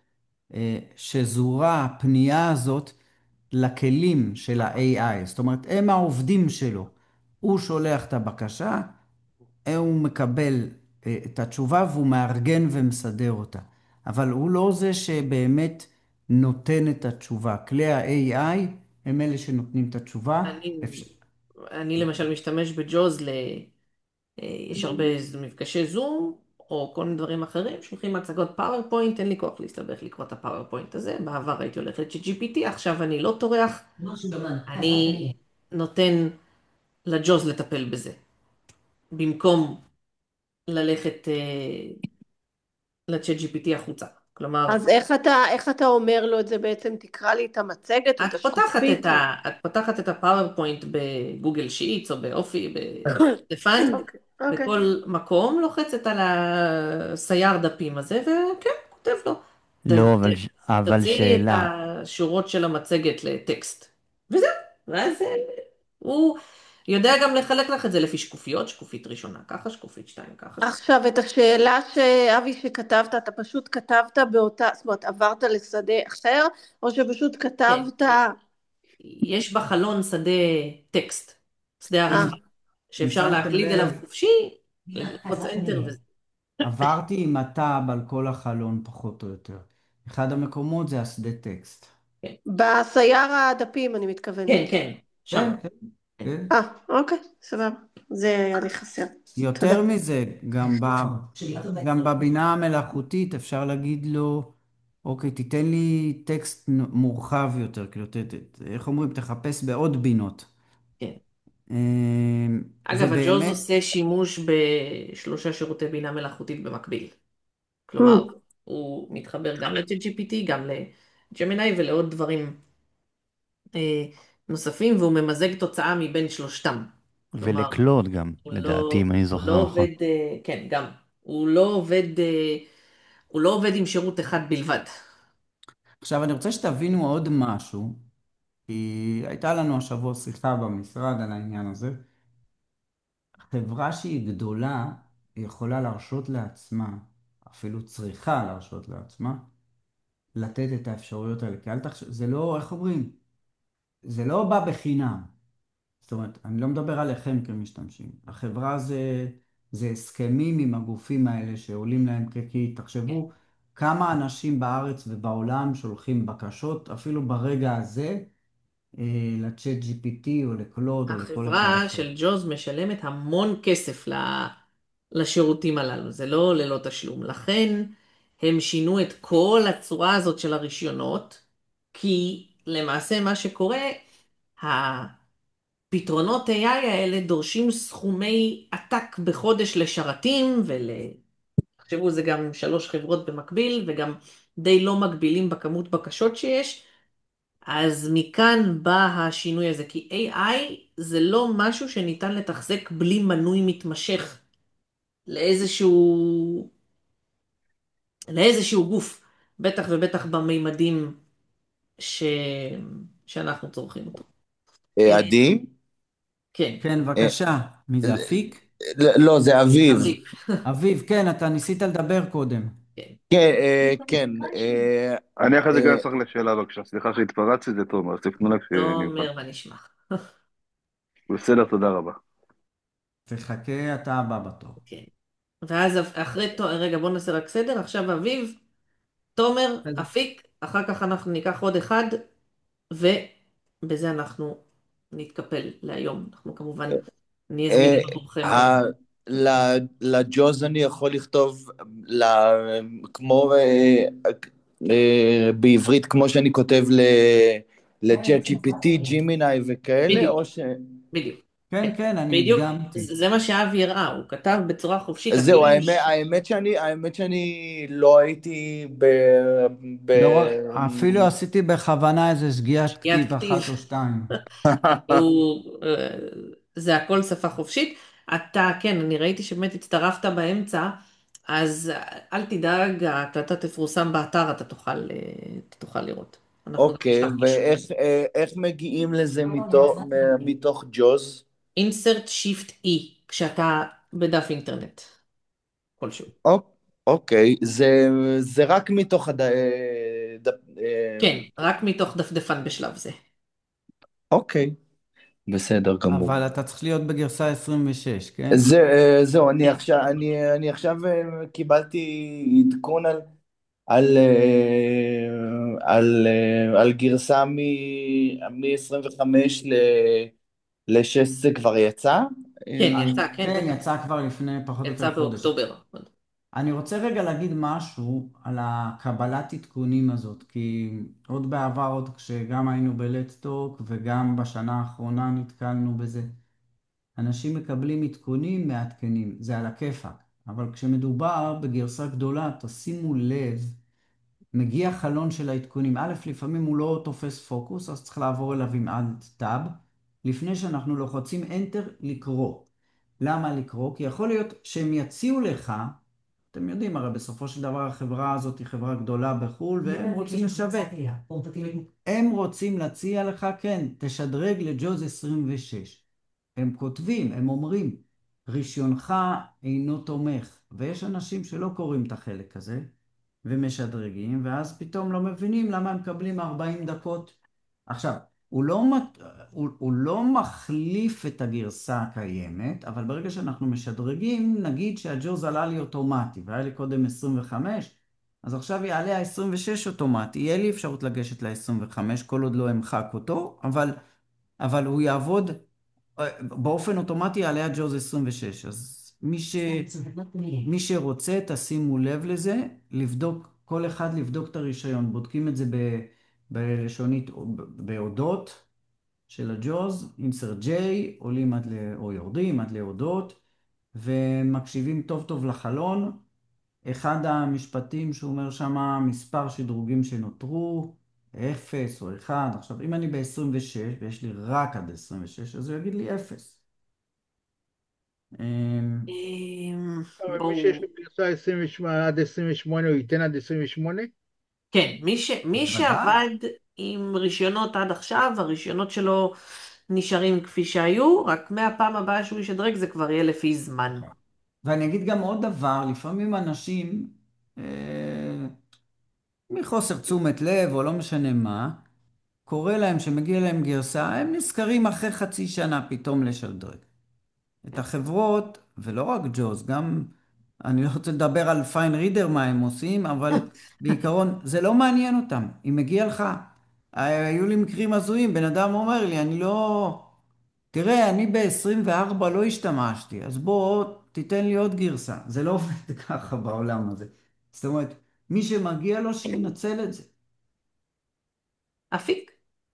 שזורה הפנייה הזאת לכלים של ה-AI. זאת אומרת, הם העובדים שלו. הוא שולח את הבקשה, הוא מקבל את התשובה והוא מארגן ומסדר אותה. אבל הוא לא זה שבאמת נותן את התשובה. כלי ה-AI הם אלה שנותנים את התשובה. אני, אני למשל משתמש בג'וז יש הרבה מפגשי זום, או כל מיני דברים אחרים, שולחים הצגות פאורפוינט, אין לי כוח להסתבך לקרוא את הפאורפוינט הזה, בעבר הייתי הולכת ל-GPT, עכשיו אני לא טורח, אני נותן לג'וז לטפל בזה, במקום ללכת לצ'אט GPT החוצה. כלומר, אז איך אתה אומר לו את זה בעצם? תקרא לי את המצגת או את השקופית? את פותחת את הפאורפוינט בגוגל שיטס או באופי, בדפן, אוקיי, אוקיי. בכל מקום, לוחצת על הסייר דפים הזה, וכן, כותב לו. לא, אבל תוציא לי את שאלה. השורות של המצגת לטקסט. וזהו, ואז הוא יודע גם לחלק לך את זה לפי שקופיות, שקופית ראשונה ככה, שקופית שתיים ככה. עכשיו, את השאלה שאבי שכתבת, אתה פשוט כתבת באותה, זאת אומרת, עברת לשדה אחר, או שפשוט כן, כתבת... יש בחלון שדה טקסט, שדה אה, עריכה, אם שאפשר שמתם להקליד אליו לב, חופשי, ללחוץ אנטר וזה. עברתי עם הטאב על כל החלון פחות או יותר. אחד המקומות זה השדה טקסט. כן, בסייר הדפים אני כן, מתכוונת. כן, שם. כן, כן, כן. אוקיי, סבבה. זה היה לי חסר. תודה. יותר מזה, גם בבינה המלאכותית אפשר להגיד לו, אוקיי, תיתן לי טקסט מורחב יותר, כאילו, איך אומרים, תחפש בעוד בינות. כן. זה אגב, הג'וז באמת, עושה שימוש בשלושה שירותי בינה מלאכותית במקביל. כלומר, Hmm. הוא מתחבר גם ל-GPT, גם לג'מיני ולעוד דברים אה, נוספים, והוא ממזג תוצאה מבין שלושתם. כלומר, ולקלוד גם, הוא לדעתי, אם אני הוא לא זוכר נכון. עובד, כן, גם, הוא לא עובד עם שירות אחד בלבד. עכשיו אני רוצה שתבינו עוד משהו, כי הייתה לנו השבוע שיחה במשרד על העניין הזה. חברה שהיא גדולה, היא יכולה להרשות לעצמה, אפילו צריכה להרשות לעצמה, לתת את האפשרויות האלה. כי אל תחשב, זה לא, איך אומרים? זה לא בא בחינם. זאת אומרת, אני לא מדבר עליכם כמשתמשים. החברה זה הסכמים עם הגופים האלה שעולים להם, כי תחשבו כמה אנשים בארץ ובעולם שולחים בקשות, אפילו ברגע הזה, לצ'אט GPT או לקלוד או לכל אחד החברה אחר. של ג'וז משלמת המון כסף לשירותים הללו, זה לא ללא תשלום. לכן הם שינו את כל הצורה הזאת של הרישיונות, כי למעשה מה שקורה, הפתרונות AI האלה דורשים סכומי עתק בחודש לשרתים, תחשבו, זה גם 3 חברות במקביל, וגם די לא מגבילים בכמות בקשות שיש. אז מכאן בא השינוי הזה, כי AI זה לא משהו שניתן לתחזק בלי מנוי מתמשך לאיזשהו, לאיזשהו גוף, בטח ובטח בממדים ש... שאנחנו צורכים אותו. עדי? כן. כן, בבקשה. מי זה, אפיק? לא, זה אביב. אביב. אביב, כן, אתה ניסית לדבר קודם. כן, כן. אני אחרי זה אכנס לך לשאלה בבקשה, סליחה שהתפרצתי, זה תומר, אז תפנו לך כשאני אוכל. תומר, מה נשמע? בסדר, תודה רבה. תחכה, אתה הבא בתור. כן. ואז אחרי, רגע, בוא נעשה רק סדר, עכשיו אביב, תומר, אפיק, אחר כך אנחנו ניקח עוד אחד, ובזה אנחנו נתקפל להיום. אנחנו כמובן נהיה זמינים עבורכם. לג'וז אני יכול לכתוב כמו בעברית, כמו שאני כותב לג'ט GPT, ג'ימיני וכאלה, או ש... בדיוק. כן, כן, אני בדיוק. הדגמתי. זה מה שאבי הראה, הוא כתב בצורה חופשית. זהו, האמת שאני לא הייתי אפילו עשיתי בכוונה איזה שגיאת כתיב אחת או שתיים. זה הכל שפה חופשית. אתה, כן, אני ראיתי שבאמת הצטרפת באמצע, אז אל תדאג, ההקלטה תפורסם באתר, אתה תוכל לראות. אוקיי, ואיך מגיעים לזה מתוך ג'וז? insert shift E, כשאתה בדף אינטרנט כלשהו. אוקיי, זה רק מתוך כן, רק מתוך דפדפן בשלב זה. אוקיי, בסדר גמור. אבל אתה צריך להיות בגרסה 26, כן? זהו, אני עכשיו קיבלתי עדכון על גרסה מ-25 ל-6 זה כבר יצא? כן, יצא, כן. כן, יצא כבר לפני פחות או יותר חודש. יצא באוקטובר. אני רוצה רגע להגיד משהו על הקבלת עדכונים הזאת, כי עוד בעבר, עוד כשגם היינו בלטסטוק וגם בשנה האחרונה נתקלנו בזה. אנשים מקבלים עדכונים, מעדכנים, זה על הכיפאק. אבל כשמדובר בגרסה גדולה, תשימו לב, מגיע חלון של העדכונים. א', לפעמים הוא לא תופס פוקוס, אז צריך לעבור אליו עם Alt Tab, לפני שאנחנו לוחצים Enter לקרוא. למה לקרוא? כי יכול להיות שהם יציעו לך, אתם יודעים, הרי בסופו של דבר החברה הזאת היא חברה גדולה בחו"ל, והם רוצים לשווק. הם רוצים להציע לך, כן, תשדרג לג'וז 26. הם כותבים, הם אומרים, רישיונך אינו תומך, ויש אנשים שלא קוראים את החלק הזה, ומשדרגים, ואז פתאום לא מבינים למה הם מקבלים 40 דקות. עכשיו, הוא לא מחליף את הגרסה הקיימת, אבל ברגע שאנחנו משדרגים, נגיד שהג'וז עלה לי אוטומטי, והיה לי קודם 25, אז עכשיו יעלה ה-26 אוטומטי, יהיה לי אפשרות לגשת ל-25, כל עוד לא אמחק אותו, אבל הוא יעבוד באופן אוטומטי יעלה הג'וז 26, אז מי שרוצה, תשימו לב לזה, לבדוק, כל אחד לבדוק את הרישיון, בודקים את זה בלשונית, בהודות של הג'וז, insert J, עולים או יורדים עד להודות, ומקשיבים טוב טוב לחלון. אחד המשפטים שהוא אומר שם, מספר שדרוגים שנותרו, 0 או 1. עכשיו, אם אני ב-26 ויש לי רק עד 26, אז הוא יגיד לי 0. מי שיש לו גרסה 28 עד 28, הוא ייתן עד 28? כן, מי שעבד עם רישיונות עד עכשיו, הרישיונות שלו נשארים כפי שהיו, רק מהפעם הבאה שהוא ישדרג זה כבר יהיה לפי זמן. ואני אגיד גם עוד דבר, לפעמים אנשים, מחוסר תשומת לב או לא משנה מה, קורה להם שמגיע להם גרסה, הם נזכרים אחרי חצי שנה פתאום לשדרג. את החברות, ולא רק ג'וז, גם, אני לא רוצה לדבר על פיין רידר מה הם עושים, אבל בעיקרון זה לא מעניין אותם. אם מגיע לך, היו לי מקרים הזויים, בן אדם אומר לי, אני לא... תראה, אני ב-24 לא השתמשתי, אז בוא תיתן לי עוד גרסה. זה לא עובד ככה בעולם הזה. זאת אומרת, מי שמגיע לו שינצל את זה. אפיק?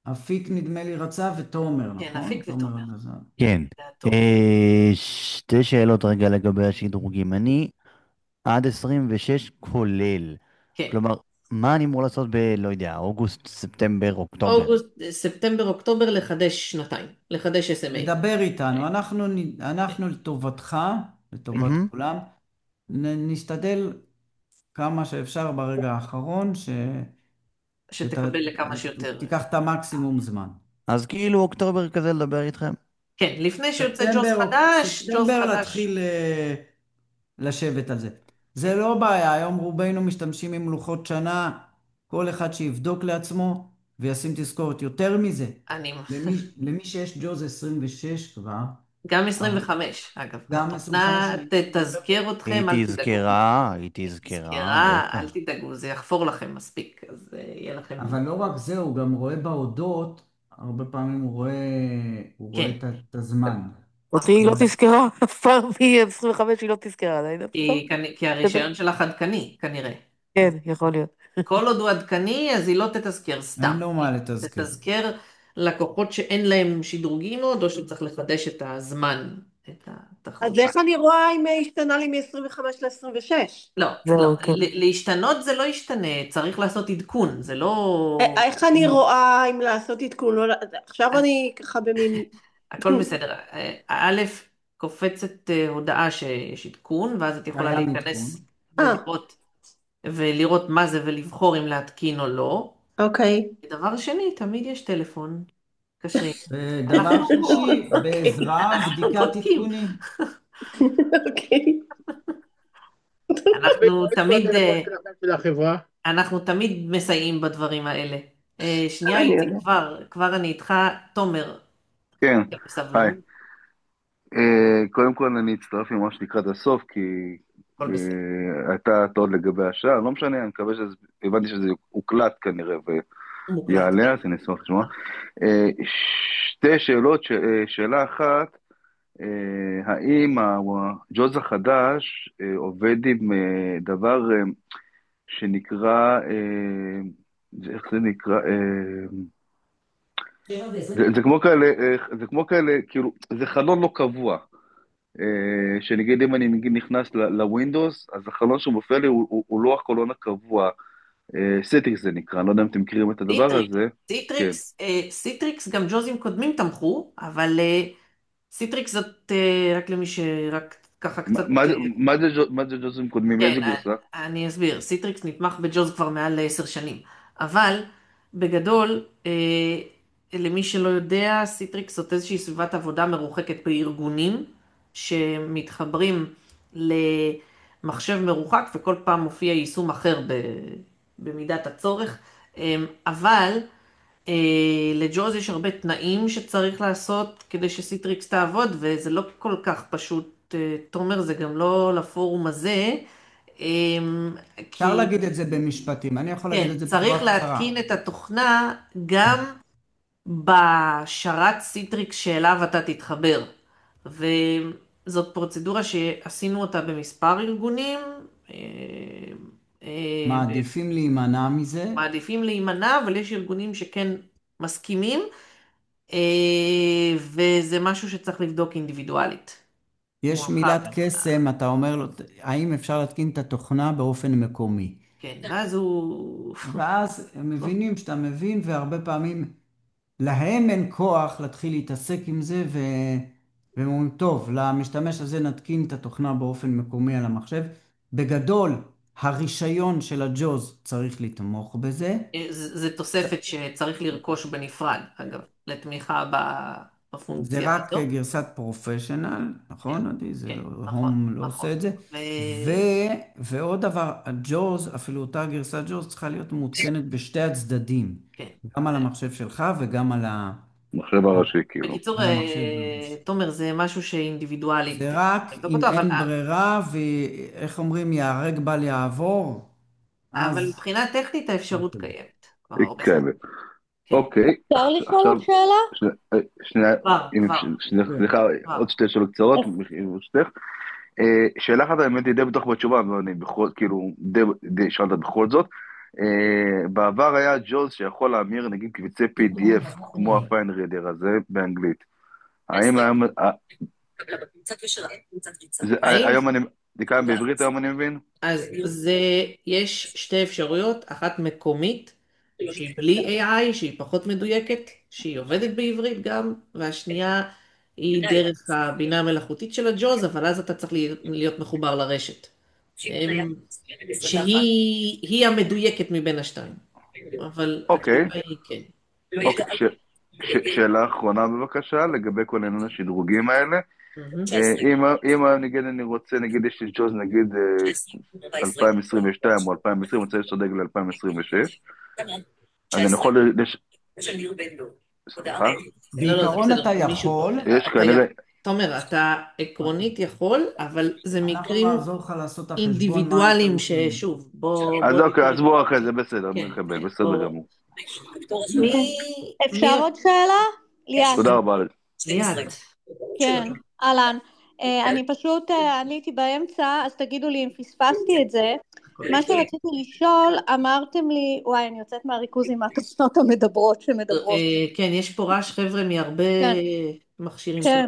אפיק נדמה לי רצה ותומר, כן, נכון? אפיק ותומר. אלעזר. כן. טוב. שתי שאלות רגע לגבי השדרוגים. אני עד 26 כולל. כן. כלומר, מה אני אמור לעשות לא יודע, אוגוסט, ספטמבר, אוקטובר? אוגוסט, ספטמבר, אוקטובר, לחדש שנתיים, לחדש SMA. תדבר איתנו, אנחנו לטובתך, לטובת כולם, נשתדל כמה שאפשר ברגע האחרון, שתקבל לכמה שיותר. תיקח את המקסימום זמן. אז כאילו אוקטובר כזה לדבר איתכם? כן, לפני שיוצא ג'וז חדש, ג'וז ספטמבר חדש. להתחיל לשבת על זה. זה לא בעיה, היום רובנו משתמשים עם לוחות שנה, כל אחד שיבדוק לעצמו וישים תזכורת. יותר מזה, למי שיש ג'וז 26 כבר, גם 25, אגב. גם התוכנה תזכר אתכם, אל תדאגו. היא תזכרה, אל תדאגו, זה יחפור לכם מספיק, אז יהיה לכם... אבל לא רק זה, הוא גם רואה בהודות, הרבה פעמים הוא רואה את הזמן. אותי היא לא תזכרה, אף פעם מ-25 היא לא תזכרה, עדיין. כי הרישיון שלך עדכני, כנראה. כן, יכול להיות. כל עוד הוא עדכני, אז היא לא תתזכר סתם. אין לו מה לתזכר. תתזכר לקוחות שאין להם שדרוגים עוד, או שצריך לחדש את הזמן, את התחזוקה. אז איך אני רואה אם השתנה לי מ-25 ל-26? לא, להשתנות זה לא ישתנה, צריך לעשות עדכון, זה לא... איך אני רואה אם לעשות עדכון? עכשיו אני ככה במין... הכל בסדר. א', קופצת הודעה שיש עדכון, ואז את יכולה להיכנס ולראות מה זה ולבחור אם להתקין או לא. אוקיי. דבר שני, תמיד יש טלפון. קשרים. דבר שלישי, בעזרה, בדיקת עדכונים. אוקיי. אנחנו תמיד מסייעים בדברים האלה. שנייה איתי, כבר אני איתך, תומר. כן, היי. קודם כל אני אצטרף ממש לקראת הסוף, כי הייתה טעות לגבי השעה, לא משנה, אני מקווה הבנתי שזה הוקלט כנראה ויעלה, אז אני אשמח לשמוע. שתי שאלות, שאלה אחת, האם הג'וז החדש עובד עם דבר שנקרא, איך זה נקרא? זה כמו כאלה, כאילו, זה חלון לא קבוע, שנגיד אם אני נכנס לווינדוס, אז החלון שמופיע לי הוא לא החלון הקבוע, סיטריקס זה נקרא, אני לא יודע אם אתם מכירים את הדבר הזה. סיטריקס, גם ג'וזים קודמים תמכו, אבל סיטריקס זאת רק למי שרק ככה קצת... מה זה ג'וזים קודמים? איזה גרסה? אני אסביר, סיטריקס נתמך בג'וז כבר מעל 10 שנים, אבל בגדול, למי שלא יודע, סיטריקס זאת איזושהי סביבת עבודה מרוחקת בארגונים, שמתחברים למחשב מרוחק, וכל פעם מופיע יישום אחר במידת הצורך, אבל לג'וז יש הרבה תנאים שצריך לעשות כדי שסיטריקס תעבוד, וזה לא כל כך פשוט, תומר, זה גם לא לפורום הזה. אפשר להגיד את זה במשפטים, אני יכול להגיד את זה בצורה קצרה. צריך להתקין את התוכנה גם בשרת סיטריקס שאליו אתה תתחבר, וזאת פרוצדורה שעשינו אותה במספר ארגונים. מעדיפים להימנע מזה. מעדיפים להימנע, אבל יש ארגונים שכן מסכימים, וזה משהו שצריך לבדוק אינדיבידואלית. יש מילת קסם, אתה אומר לו, האם אפשר להתקין את התוכנה באופן מקומי? כן, ואז הוא... ואז הם מבינים שאתה מבין, והרבה פעמים להם אין כוח להתחיל להתעסק עם זה, והם אומרים, טוב, למשתמש הזה נתקין את התוכנה באופן מקומי על המחשב. בגדול, הרישיון של הג'וז צריך לתמוך בזה. זה תוספת שצריך לרכוש בנפרד, אגב, לתמיכה בפונקציה. זה רק גרסת פרופשיונל, נכון עדי? זה הום לא עושה את זה. ועוד דבר, הג'וז, אפילו אותה גרסת ג'וז צריכה להיות מותקנת בשתי הצדדים. גם על המחשב שלך וגם על המחשב הראשי, כאילו. בקיצור, תומר, זה משהו שאינדיבידואלי. זה רק אם אין ברירה, ואיך אומרים, יהרג בל יעבור. אבל מבחינה טכנית האפשרות קיימת. כן. אוקיי. אפשר לשאול עוד שאלה? סליחה, עוד שתי שאלות קצרות, ברשותך. שאלה אחת, האמת, די בתוך בתשובה, כאילו, די שאלת בכל זאת. בעבר היה ג'וז שיכול להמיר נגיד קביצי PDF כמו הפיין רידר הזה באנגלית. האם היום, האם היום זה קיים בעברית היום אני מבין? אז יש שתי אפשרויות, אחת מקומית, שהיא בלי AI, שהיא פחות מדויקת, שהיא עובדת בעברית גם, והשנייה היא דרך הבינה המלאכותית של הג'וז, אבל אז אתה צריך להיות מחובר לרשת. שהיא המדויקת מבין השתיים. אבל אוקיי. התשובה היא כן. אוקיי, שאלה אחרונה בבקשה, לגבי כל עניין השדרוגים האלה. אם נגיד אני רוצה, נגיד יש לי ג'וז נגיד 2022 או 2020, אני רוצה לשדרג ל-2026, אז אני יכול סליחה? בעיקרון אתה יכול. יש כנראה... תומר, אתה עקרונית יכול, אבל זה מקרים אנחנו נעזור לך לעשות את החשבון. אינדיבידואליים ששוב, בוא... אז אוקיי, אז בוא אחרי זה, בסדר, מקבל, בסדר גמור. אפשר עוד שאלה? ליאת. תודה רבה. ליאת. כן, אהלן. אני פשוט עליתי באמצע, אז תגידו לי אם פספסתי את זה. מה שרציתי לשאול, אמרתם לי, וואי, אני יוצאת מהריכוז עם התוכנות המדברות שמדברות. כן, יש פה רעש חבר'ה מהרבה מכשירים. כן.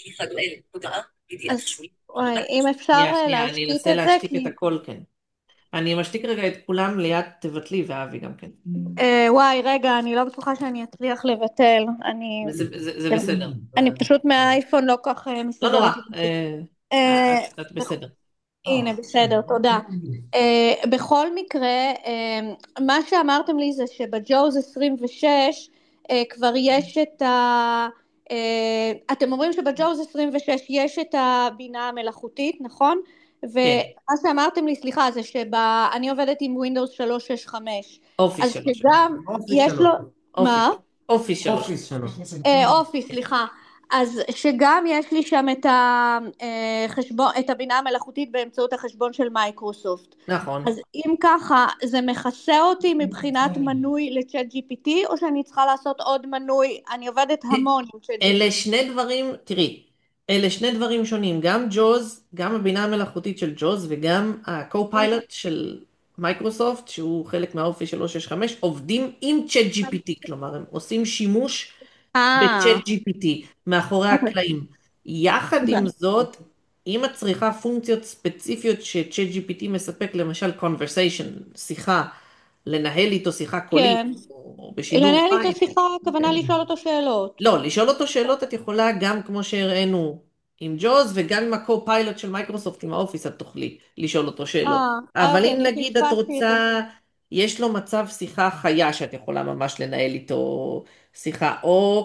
אז וואי, אם אפשר להשתיק את זה. אני אנסה להשתיק את הכל, כן. אני משתיק רגע את כולם, ליד תבטלי ואבי גם כן. וואי, רגע, אני לא בטוחה שאני אצליח לבטל. זה בסדר. אני פשוט מהאייפון לא כך מסתדרת. לא נורא, את בסדר. הנה, בסדר, תודה. בכל מקרה, מה שאמרתם לי זה שבג'וז 26 כבר יש את ה... אתם אומרים שבג'וז 26 יש את הבינה המלאכותית, נכון? ומה שאמרתם לי, סליחה, זה שאני עובדת עם Windows 365. אופיס 3. אז שגם יש לו... מה? אופיס 3. אופיס, סליחה. אז שגם יש לי שם את הבינה המלאכותית באמצעות החשבון של מייקרוסופט. נכון. אז אם ככה, זה מכסה אותי מבחינת מנוי לצ'אט GPT, או שאני צריכה לעשות עוד מנוי? אני עובדת המון עם צ'אט GPT. אלה שני דברים, תראי, אלה שני דברים שונים. גם ג'וז, גם הבינה המלאכותית של ג'וז, וגם ה-co-pilot של מייקרוסופט, שהוא חלק מהאופיס 365, עובדים עם צ'אט GPT, כלומר, הם עושים שימוש בצ'אט GPT, מאחורי הקלעים. יחד עם זאת, אם את צריכה פונקציות ספציפיות שצ'אט GPT מספק, למשל conversation, שיחה, לנהל איתו שיחה קולית, או בשידור חי. לנהל איתו שיחה, הכוונה לשאול אותו שאלות. לא, לשאול אותו שאלות את יכולה גם כמו שהראינו עם ג'וז, וגם עם הקו-פיילוט של מייקרוסופט, עם האופיס, את תוכלי לשאול אותו שאלות. אבל אם נגיד את רוצה, יש לו מצב שיחה חיה שאת יכולה ממש לנהל איתו שיחה, או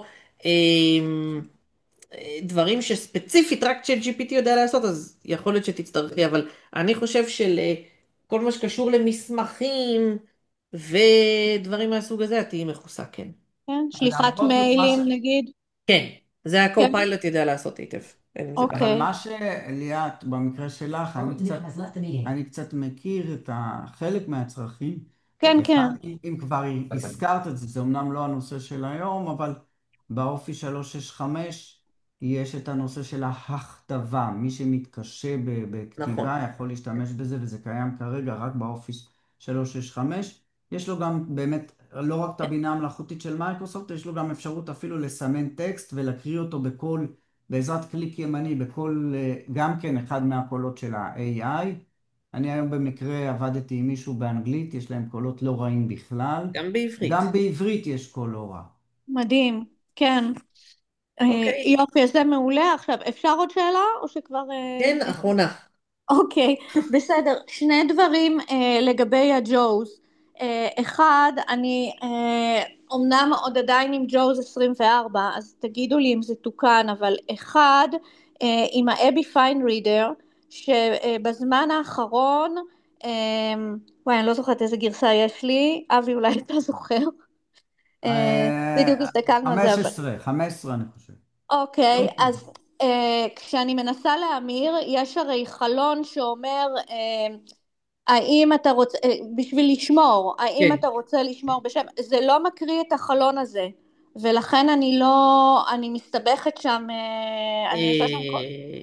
דברים שספציפית רק צ'אט GPT יודע לעשות, אז יכול להיות שתצטרכי, אבל אני חושב כל מה שקשור למסמכים ודברים מהסוג הזה, את תהיי מכוסה, כן. כן, שליחת מיילים נגיד. כן, זה הקו-פיילוט יודע לעשות היטב. אבל מה שליאת, במקרה שלך, אני קצת מכיר את חלק מהצרכים. כן, כן. אם כבר הזכרת את זה, זה אומנם לא הנושא של היום, אבל באופי 365 יש את הנושא של ההכתבה. מי שמתקשה בכתיבה יכול להשתמש בזה, וזה קיים כרגע רק באופיס 365. יש לו גם באמת, לא רק את הבינה המלאכותית של מייקרוסופט, יש לו גם אפשרות אפילו לסמן טקסט ולהקריא אותו בעזרת קליק ימני, גם כן אחד מהקולות של ה-AI. אני היום במקרה עבדתי עם מישהו באנגלית, יש להם קולות לא רעים בכלל. גם בעברית. גם בעברית יש קול לא רע. מדהים, כן. יופי, זה מעולה. עכשיו, אפשר עוד שאלה או שכבר... כן, אחרונה. אוקיי, בסדר. שני דברים לגבי הג'וז. אחד, אני אומנם עוד עדיין עם ג'וז 24, אז תגידו לי אם זה תוקן, אבל אחד, עם האבי פיין רידר, שבזמן האחרון, וואי, אני לא זוכרת איזה גרסה יש לי, אבי אולי אתה זוכר? בדיוק הסתכלנו על זה. 15 אני חושב. אוקיי, אז כשאני מנסה להמיר, יש הרי חלון שאומר, האם אתה רוצה, בשביל לשמור, האם אתה רוצה לשמור בשם, זה לא מקריא את החלון הזה, ולכן אני מסתבכת שם,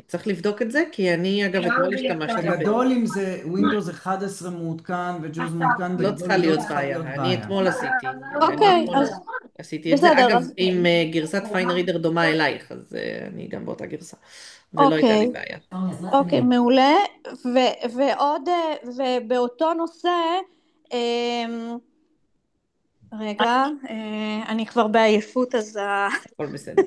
צריך לבדוק את זה, כי אני אגב אתמול השתמשתי בגדול אם זה Windows 11 מעודכן וג'וז מעודכן, לא בגדול צריכה לא להיות צריכה בעיה. להיות אני בעיה. אתמול עשיתי. אוקיי, אז עשיתי את זה, בסדר, אגב, אז עם גרסת פיינרידר דומה אלייך, אז אני גם באותה גרסה, ולא הייתה לי אוקיי, בעיה. אוקיי, מעולה. ועוד, ובאותו נושא, אמ, רגע, אני כבר בעייפות, אז הכל בסדר.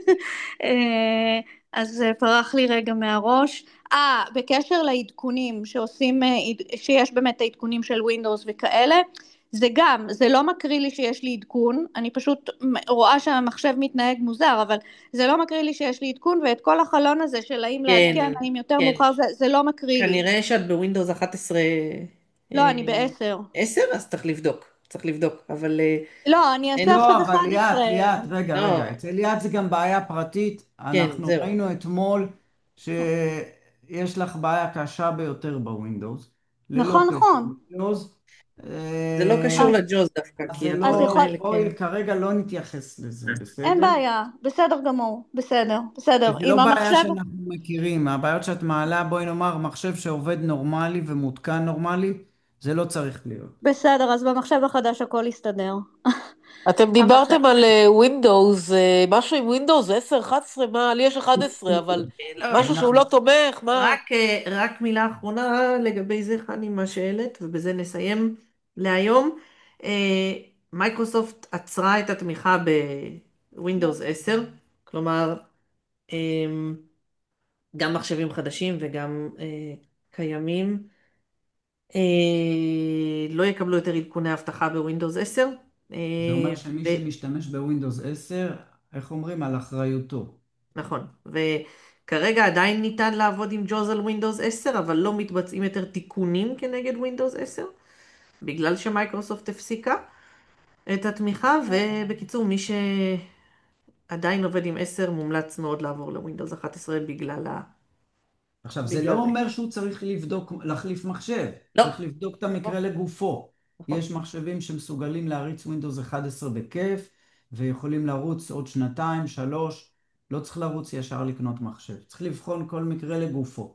אז פרח לי רגע מהראש. בקשר לעדכונים שעושים, שיש באמת העדכונים של ווינדוס וכאלה, זה לא מקריא לי שיש לי עדכון, אני פשוט רואה שהמחשב מתנהג מוזר, אבל זה לא מקריא לי שיש לי עדכון, ואת כל החלון הזה של האם לעדכן, האם יותר מאוחר, זה לא מקריא לי. כנראה שאת בווינדוס 11... לא, אני ב10. 10? אז צריך לבדוק, אבל... לא, אני אעשה לא, עכשיו אבל 11. ליאת, רגע, אצל ליאת זה גם בעיה פרטית. אנחנו זהו. ראינו אתמול שיש לך בעיה קשה ביותר בווינדוס. נכון. זה לא קשור לג'וז דווקא, כי בואי כרגע לא נתייחס לזה, בסדר? אין בעיה, בסדר גמור, בסדר. זה לא בעיה שאנחנו מכירים, הבעיות שאת מעלה, בואי נאמר, מחשב שעובד נורמלי ומותקן נורמלי, זה לא צריך להיות. בסדר, אז במחשב החדש הכל יסתדר. אתם דיברתם על ווינדוס, משהו עם ווינדוס 10, 11, מה? לי יש 11, אבל משהו שהוא לא תומך, מה? רק מילה אחרונה לגבי זה, חני, מה שהעלית, ובזה נסיים להיום. מייקרוסופט עצרה את התמיכה בווינדוס 10, כלומר, גם מחשבים חדשים וגם קיימים לא יקבלו יותר עדכוני אבטחה בווינדוס 10. זה אומר שמי שמשתמש בווינדוס 10, איך אומרים? על אחריותו. נכון, וכרגע עדיין ניתן לעבוד עם ג'וז על ווינדוס 10, אבל לא מתבצעים יותר תיקונים כנגד ווינדוס 10, בגלל שמייקרוסופט הפסיקה את התמיכה, ובקיצור, מי שעדיין עובד עם 10 מומלץ מאוד לעבור לווינדוס 11 בגלל עכשיו, זה לא אומר שהוא צריך להחליף מחשב. לא. צריך לבדוק את המקרה לגופו. יש מחשבים שמסוגלים להריץ ווינדוס 11 בכיף, ויכולים לרוץ עוד 2, 3, לא צריך לרוץ ישר לקנות מחשב. צריך לבחון כל מקרה לגופו.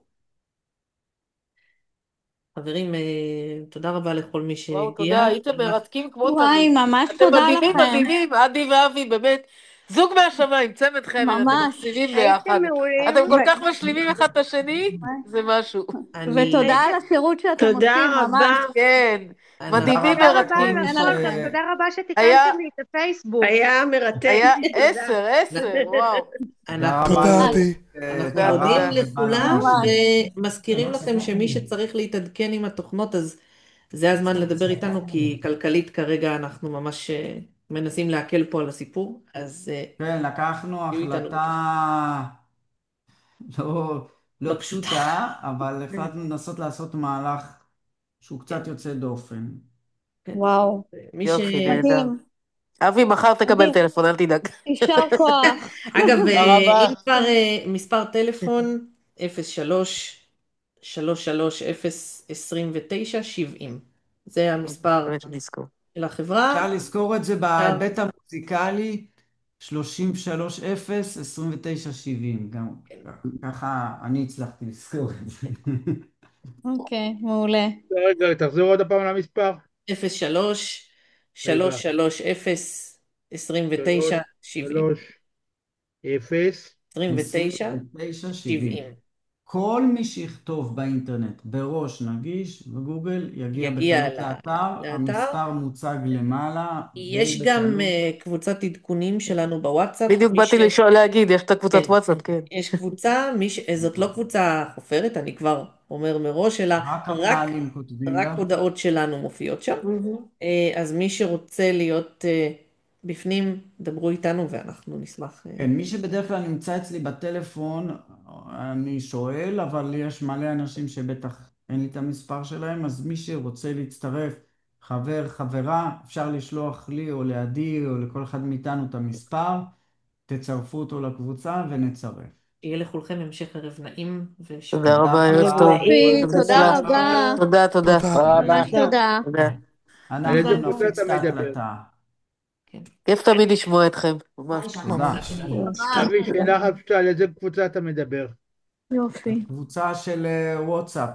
חברים, תודה רבה לכל מי שהגיע. וואו, תודה, הייתם מרתקים כמו תמיד. וואי, ממש תודה לכם. אתם מדהימים, עדי ואבי, באמת. זוג מהשמיים, צמד חמד, אתם מקסימים ביחד. אתם כל כך משלימים אחד את השני, זה משהו. ותודה על השירות שאתם עושים, ממש. כן, מדהימים מרתקים. תודה רבה שתיקנתם לי את הפייסבוק. היה מרתק. היה 10, וואו. אנחנו מודים לכולם ומזכירים לכם שמי שצריך להתעדכן עם התוכנות, אז זה הזמן לדבר איתנו, כי כלכלית כרגע אנחנו ממש מנסים להקל פה על הסיפור, אז... כן, לקחנו החלטה לא פשוטה, אבל החלטנו לנסות לעשות מהלך שהוא קצת יוצא דופן. וואו, מדהים. אבי, מחר תקבל טלפון, אל תדאג. יישר כוח. אגב, אם כבר מספר טלפון 03-330-2970. זה המספר של החברה. אפשר לזכור את זה בהיבט המוזיקלי, 33-0-29-70. גם ככה אני הצלחתי לזכור את זה. אוקיי, מעולה. רגע, תחזור עוד הפעם למספר. 03-330-2970. 2970. כל מי שיכתוב באינטרנט בראש נגיש בגוגל יגיע בקלות לאתר, המספר מוצג למעלה. יש גם קבוצת עדכונים שלנו בוואטסאפ. בדיוק באתי להגיד, יש את הקבוצת וואטסאפ, כן. יש קבוצה, זאת לא קבוצה חופרת, אני כבר אומר מראש, אלא רק הודעות שלנו מופיעות שם. אז מי שרוצה להיות בפנים, דברו איתנו ואנחנו נשמח. כן, מי שבדרך כלל נמצא אצלי בטלפון, אני שואל, אבל יש מלא אנשים שבטח אין לי את המספר שלהם, אז מי שרוצה להצטרף, חבר, חברה, אפשר לשלוח לי או לעדי או לכל אחד מאיתנו את המספר, תצרפו אותו לקבוצה ונצרף. יהיה לכולכם המשך ערב נעים ושקט. תודה רבה, ערב טוב. תודה רבה. תודה. תודה. אנחנו נפיץ את ההקלטה. כיף תמיד לשמוע אתכם. ממש. תודה. אבי, שאלה חפשה, על איזה קבוצה אתה מדבר? יופי. קבוצה של וואטסאפ.